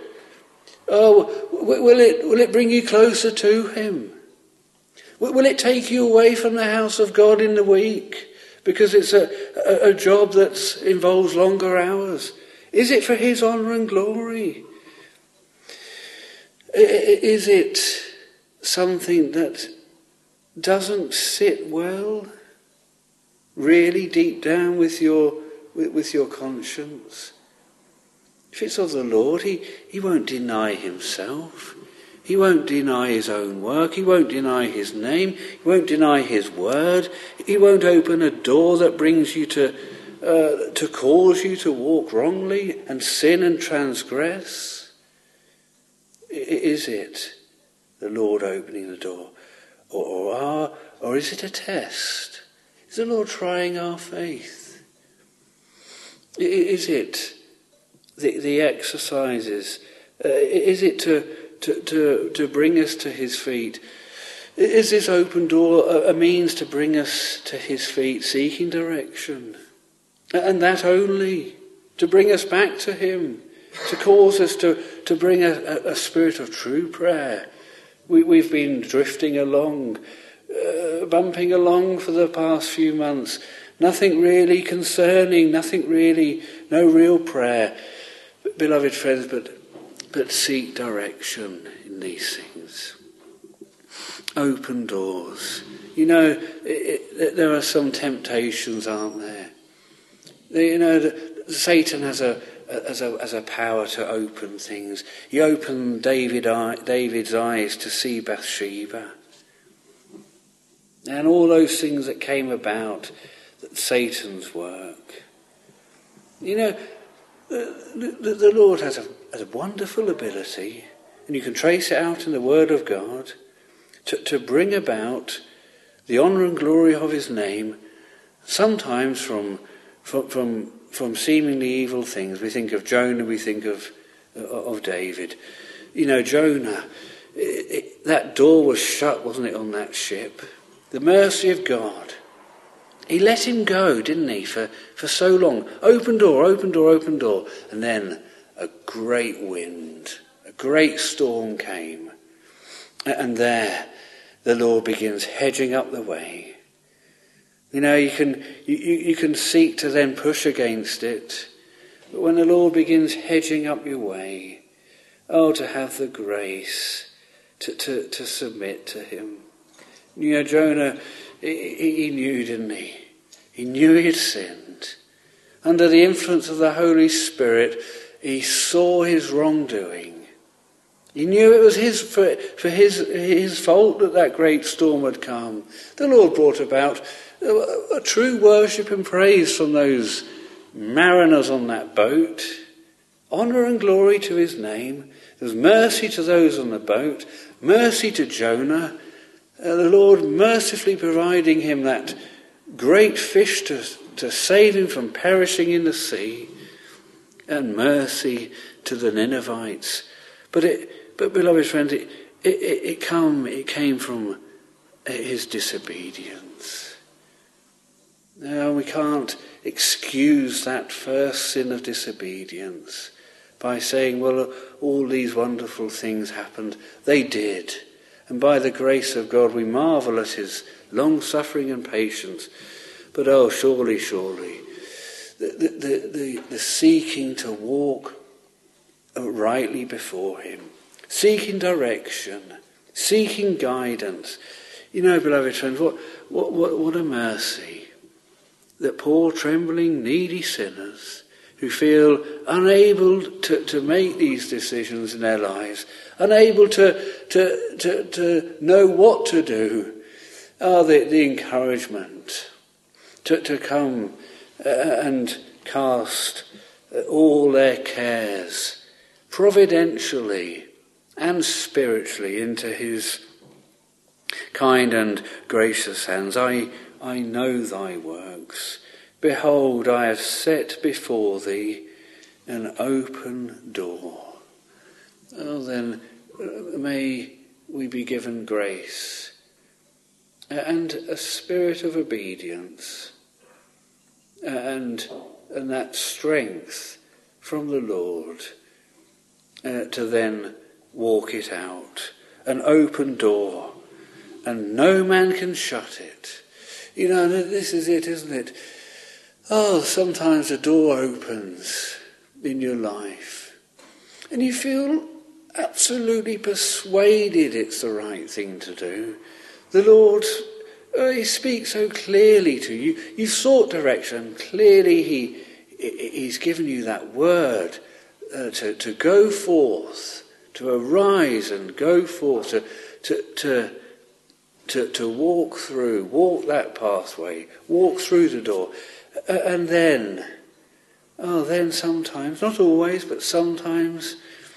Speaker 2: Will it bring you closer to him? Will it take you away from the house of God in the week because it's a job that involves longer hours? Is it for his honour and glory? Is it something that doesn't sit well, really deep down with your conscience? If it's of the Lord, he won't deny himself. He won't deny his own work. He won't deny his name. He won't deny his word. He won't open a door that brings you to cause you to walk wrongly and sin and transgress. Is it the Lord opening the door? Or is it a test? Is the Lord trying our faith? Is it the exercises? Is it to bring us to his feet? Is this open door a means to bring us to his feet, seeking direction? And that only, to bring us back to him, to cause us to bring a spirit of true prayer. We've been drifting along, bumping along for the past few months. Nothing really concerning, no real prayer. Beloved friends, but seek direction in these things. Open doors. You know, there are some temptations, aren't there? You know, Satan has a power to open things. He opened David's eyes to see Bathsheba. And all those things that came about, Satan's work. You know, the Lord has a wonderful ability, and you can trace it out in the Word of God, to bring about the honour and glory of his name, sometimes from seemingly evil things. We think of Jonah, we think of David. You know, Jonah, that door was shut, wasn't it, on that ship? The mercy of God. He let him go, didn't he, for so long. Open door, open door, open door. And then a great wind, a great storm came. And there the Lord begins hedging up the way. You know, you can seek to then push against it. But when the Lord begins hedging up your way, to have the grace to submit to him. You know, Jonah, he knew, didn't he? He knew he had sinned. Under the influence of the Holy Spirit, he saw his wrongdoing. He knew it was his fault that great storm had come. The Lord brought about a true worship and praise from those mariners on that boat. Honour and glory to his name. There was mercy to those on the boat, mercy to Jonah. The Lord mercifully providing him that great fish to save him from perishing in the sea, and mercy to the Ninevites. But beloved friends, it came from his disobedience. Now we can't excuse that first sin of disobedience by saying, well, all these wonderful things happened. They did. And by the grace of God we marvel at his long-suffering and patience. But surely, the seeking to walk rightly before him, seeking direction, seeking guidance. You know, beloved friends, what a mercy that poor, trembling, needy sinners who feel unable to make these decisions in their lives, unable to know what to do, the encouragement to come and cast all their cares providentially and spiritually into his kind and gracious hands. I know thy works. Behold, I have set before thee an open door. Then may we be given grace and a spirit of obedience and that strength from the Lord to then walk it out. An open door, and no man can shut it. You know, this is it, isn't it? Sometimes a door opens in your life and you feel absolutely persuaded it's the right thing to do. The Lord, he speaks so clearly to you. You sought direction. Clearly he's given you that word to go forth, to arise and go forth, to walk that pathway, walk through the door. And then sometimes, not always, but sometimes,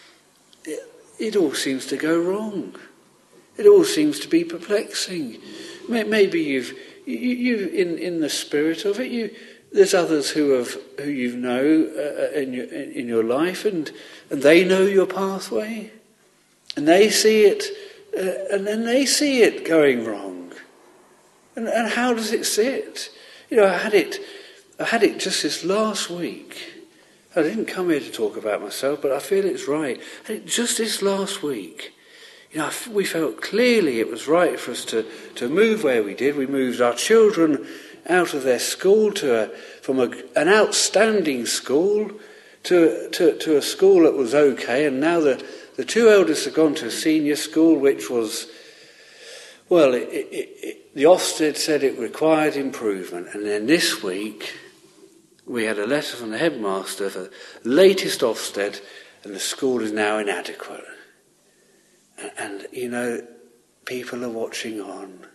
Speaker 2: it all seems to go wrong. It all seems to be perplexing. Maybe you've in the spirit of it, there's others who you know in your life, and they know your pathway, and they see it, and then they see it going wrong. And how does it sit? I had it just this last week. I didn't come here to talk about myself, but I feel it's right. I had it just this last week. We felt clearly it was right for us to move where we did. We moved our children out of their school from an outstanding school to a school that was okay, and now the two eldest have gone to a senior school, which was, well, the Ofsted said it required improvement. And then this week we had a letter from the headmaster for the latest Ofsted, and the school is now inadequate. And people are watching on,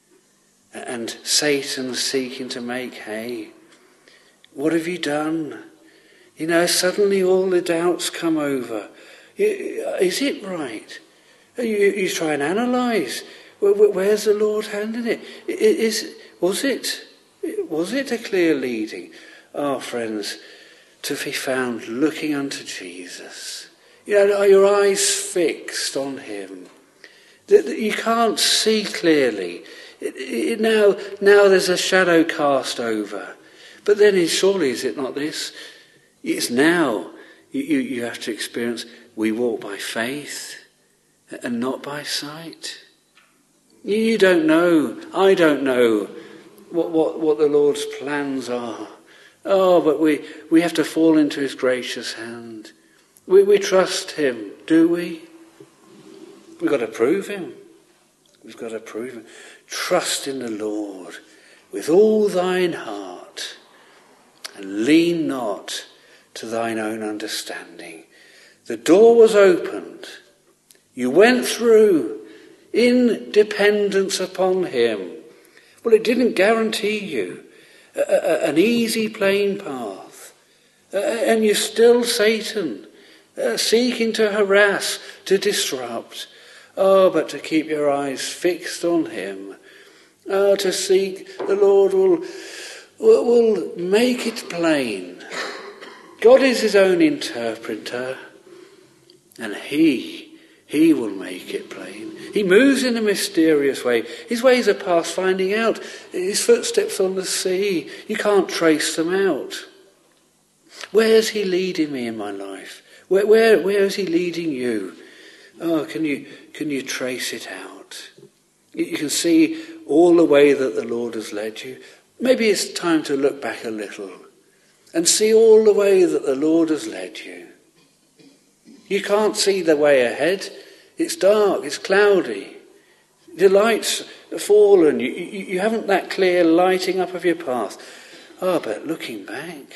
Speaker 2: and Satan's seeking to make hay. What have you done? Suddenly all the doubts come over. Is it right? You try and analyse. Where's the Lord hand in it? Was it a clear leading? Oh, friends, to be found looking unto Jesus. Are your eyes fixed on him? You can't see clearly. Now there's a shadow cast over. But then surely is it not this? It's now you have to experience, we walk by faith and not by sight. You don't know, I don't know what the Lord's plans are. Oh, but we have to fall into his gracious hand. We trust him, do we? We've got to prove him. We've got to prove him. Trust in the Lord with all thine heart, and lean not to thine own understanding. The door was opened. You went through in dependence upon him. Well, it didn't guarantee you an easy, plain path. And you're still Satan, seeking to harass, to disrupt. Oh, but to keep your eyes fixed on him. To seek, the Lord will make it plain. God is his own interpreter, and he will make it plain. He moves in a mysterious way. His ways are past finding out. His footsteps on the sea, you can't trace them out. Where's he leading me in my life? Where is he leading you? Oh, can you trace it out? You can see all the way that the Lord has led you. Maybe it's time to look back a little and see all the way that the Lord has led you. You can't see the way ahead. It's dark, it's cloudy. The lights have fallen. You haven't that clear lighting up of your path. Oh, but looking back,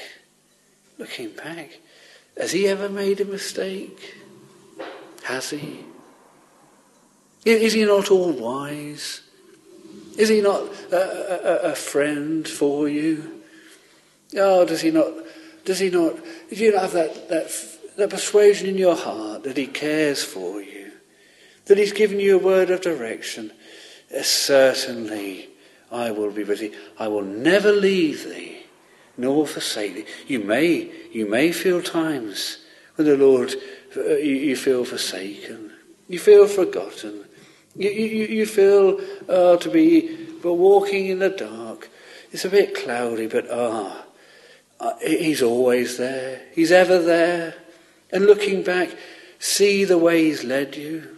Speaker 2: has he ever made a mistake? Has he? Is he not all wise? Is he not a friend for you? Oh, do you not have that persuasion in your heart that he cares for you? That he's given you a word of direction? Certainly I will be with thee. I will never leave thee, nor forsake thee. You may feel times when the Lord, you feel forsaken. You feel forgotten. You feel to be walking in the dark. It's a bit cloudy, but he's always there. He's ever there. And looking back, see the way he's led you.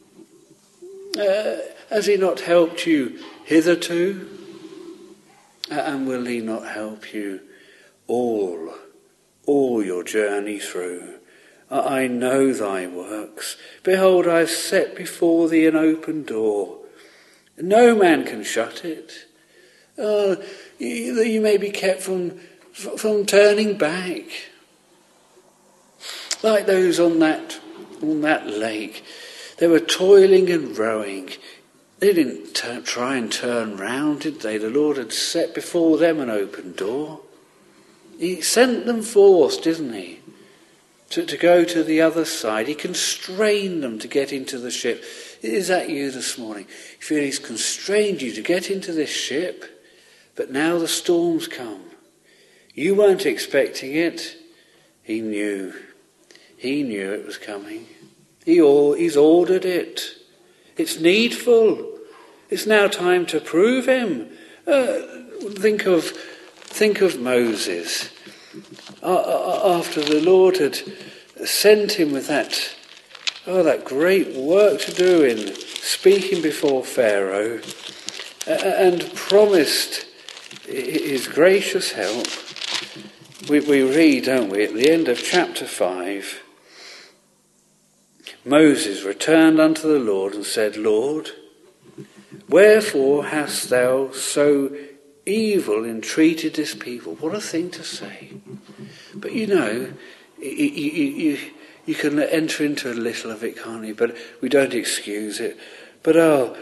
Speaker 2: Has he not helped you hitherto? And will he not help you all your journey through? I know thy works. Behold, I have set before thee an open door. No man can shut it. You may be kept from turning back. Like those on that on that lake. They were toiling and rowing. They didn't try and turn round, did they? The Lord had set before them an open door. He sent them forth, didn't he? To go to the other side. He constrained them to get into the ship. Is that you this morning? You feel he's constrained you to get into this ship, but now the storm's come. You weren't expecting it. He knew. He knew it was coming. He's ordered it. It's needful. It's now time to prove him. Think of Moses. After the Lord had sent him with that great work to do in speaking before Pharaoh and promised his gracious help, we read, don't we, at the end of chapter 5, Moses returned unto the Lord and said, Lord, wherefore hast thou so evil entreated this people? What a thing to say. But you know, you can enter into a little of it, can't you? But we don't excuse it. But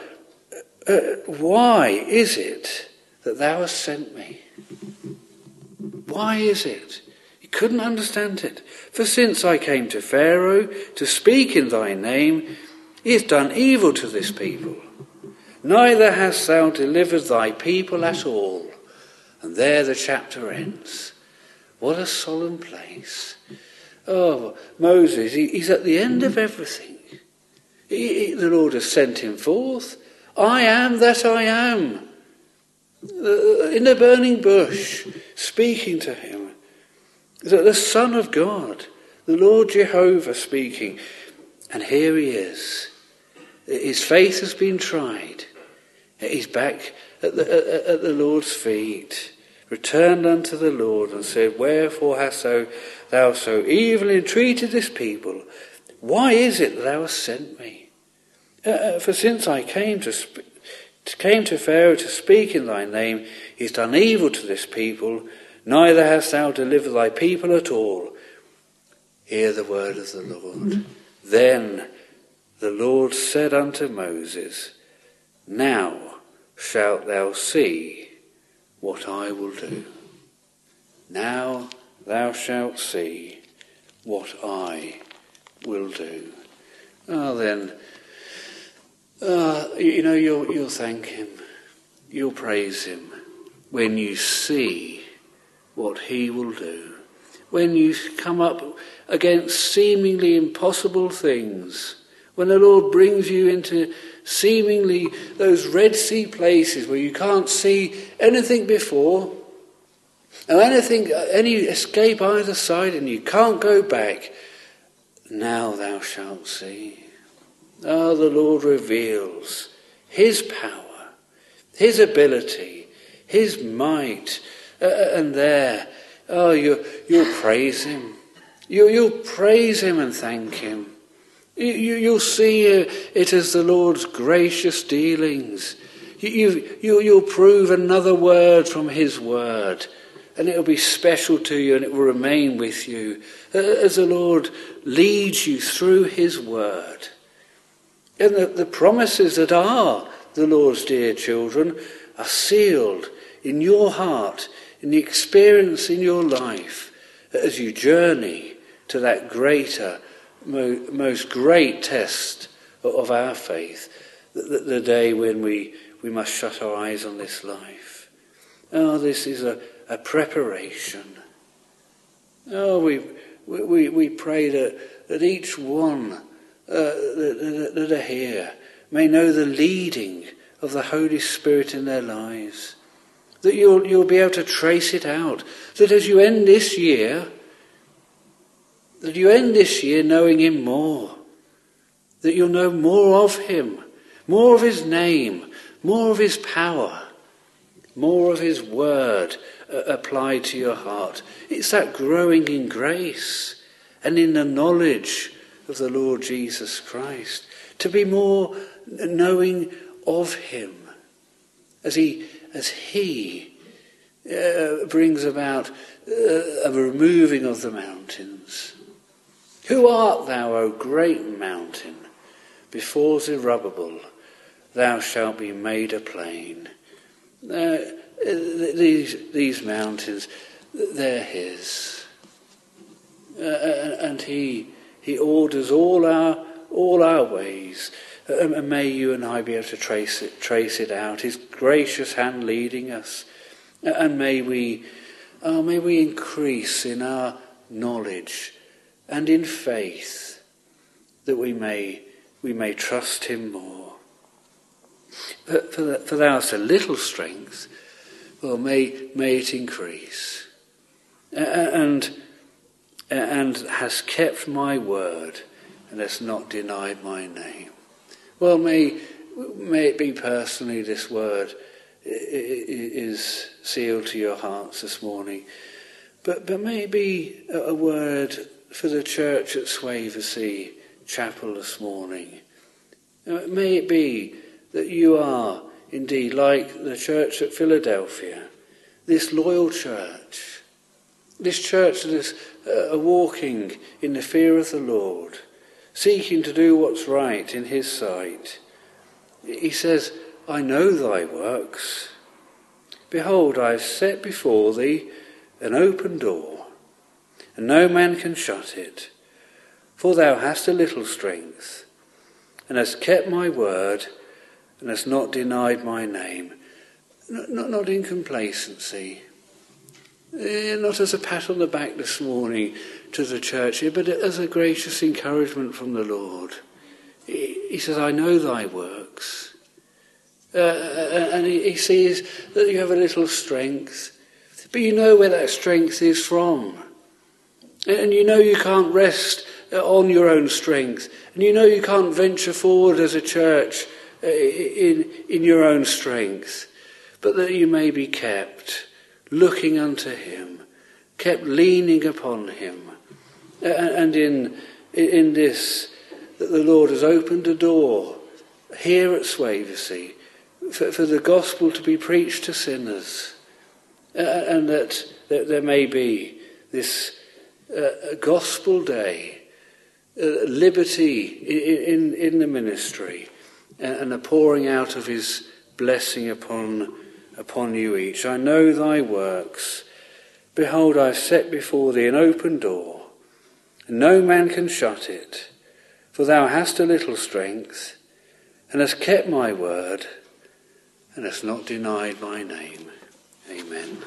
Speaker 2: why is it that thou hast sent me? Why is it? He couldn't understand it. For since I came to Pharaoh to speak in thy name, he has done evil to this people. Neither hast thou delivered thy people at all. And there the chapter ends. What a solemn place. Oh, Moses, he's at the end of everything. The Lord has sent him forth. I am that I am. In the burning bush, speaking to him. The Son of God, the Lord Jehovah speaking. And here he is. His faith has been tried. He's back at the Lord's feet, returned unto the Lord and said, wherefore hast thou so evilly entreated this people? Why is it that thou hast sent me? For since I came to Pharaoh to speak in thy name, he's done evil to this people, neither hast thou delivered thy people at all. Hear the word of the Lord. Then the Lord said unto Moses, now shalt thou see what I will do. Now thou shalt see what I will do. Then, you'll thank him. You'll praise him when you see what he will do. When you come up against seemingly impossible things. When the Lord brings you into seemingly those Red Sea places where you can't see anything before, or any escape either side, and you can't go back. Now thou shalt see. The Lord reveals his power, his ability, his might, and there, you'll praise him. You'll praise him and thank him. You'll see it as the Lord's gracious dealings. You'll prove another word from his word, and it'll be special to you and it will remain with you as the Lord leads you through his word. And the promises that are the Lord's dear children are sealed in your heart, in the experience in your life as you journey to that greater, most great test of our faith, the day when we must shut our eyes on this life. This is a preparation. We pray that each one that are here may know the leading of the Holy Spirit in their lives. That you'll be able to trace it out. That as you end this year, knowing him more. That you'll know more of him, more of his name, more of his power, more of his word applied to your heart. It's that growing in grace and in the knowledge of the Lord Jesus Christ. To be more knowing of him as he brings about a removing of the mountains. Who art thou, O great mountain? Before Zerubbabel thou shalt be made a plain. These mountains, they're his. And he orders all our ways. And may you and I be able to trace it out, his gracious hand leading us. And may we increase in our knowledge and in faith, that we may trust him more. For thou hast a little strength, well, may it increase. And hast kept my word, and hast not denied my name. Well, may it be personally this word is sealed to your hearts this morning. But may it be a word for the church at Swavesey Chapel this morning. May it be that you are indeed like the church at Philadelphia, this loyal church, this church that is walking in the fear of the Lord, seeking to do what's right in his sight. He says, I know thy works. Behold, I have set before thee an open door, and no man can shut it. For thou hast a little strength, and hast kept my word, and hast not denied my name. Not in complacency, not as a pat on the back this morning to the church here, but as a gracious encouragement from the Lord. He says, I know thy works. And he sees that you have a little strength, but you know where that strength is from. And you know you can't rest on your own strength. And you know you can't venture forward as a church in your own strength. But that you may be kept looking unto him, kept leaning upon him. And in this, that the Lord has opened a door here at Swavesey for the gospel to be preached to sinners. And that there may be this gospel day, liberty in the ministry, and a pouring out of his blessing upon you each. I know thy works. Behold, I have set before thee an open door, and no man can shut it. For thou hast a little strength, and hast kept my word, and hast not denied my name. Amen.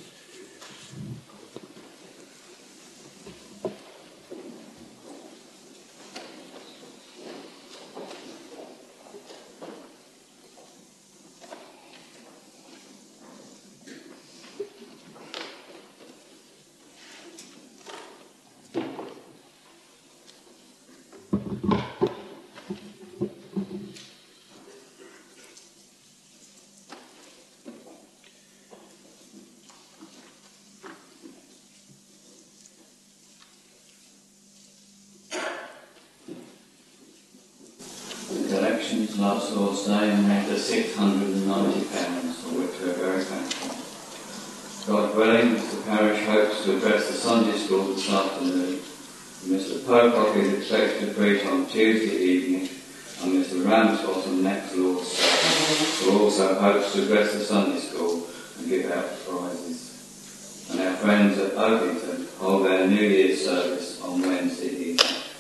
Speaker 1: Collections last Lord's Day made the £690, for which we're very thankful. God willing, Mr. Parish hopes to address the Sunday school this afternoon. Mr. Pocock is expected to preach on Tuesday evening, and Mr. Ramsbottom next Lord's Day, who also hopes to address the Sunday school and give out prizes. And our friends at Oakington hold their New Year's service on Wednesday evening.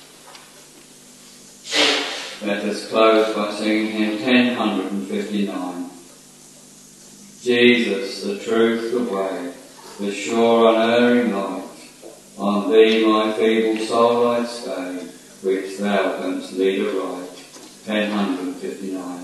Speaker 1: Let us close by singing hymn 1059. Jesus, the truth, the way, the sure unerring light, on thee my feeble soul I'd stay, which thou canst lead aright. 1059.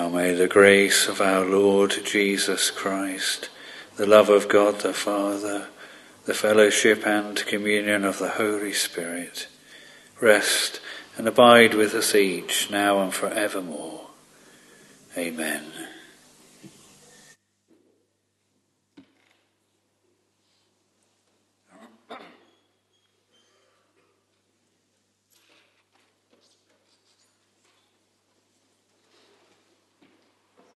Speaker 2: Now may the grace of our Lord Jesus Christ, the love of God the Father, the fellowship and communion of the Holy Spirit, rest and abide with us each, now and forevermore. Amen.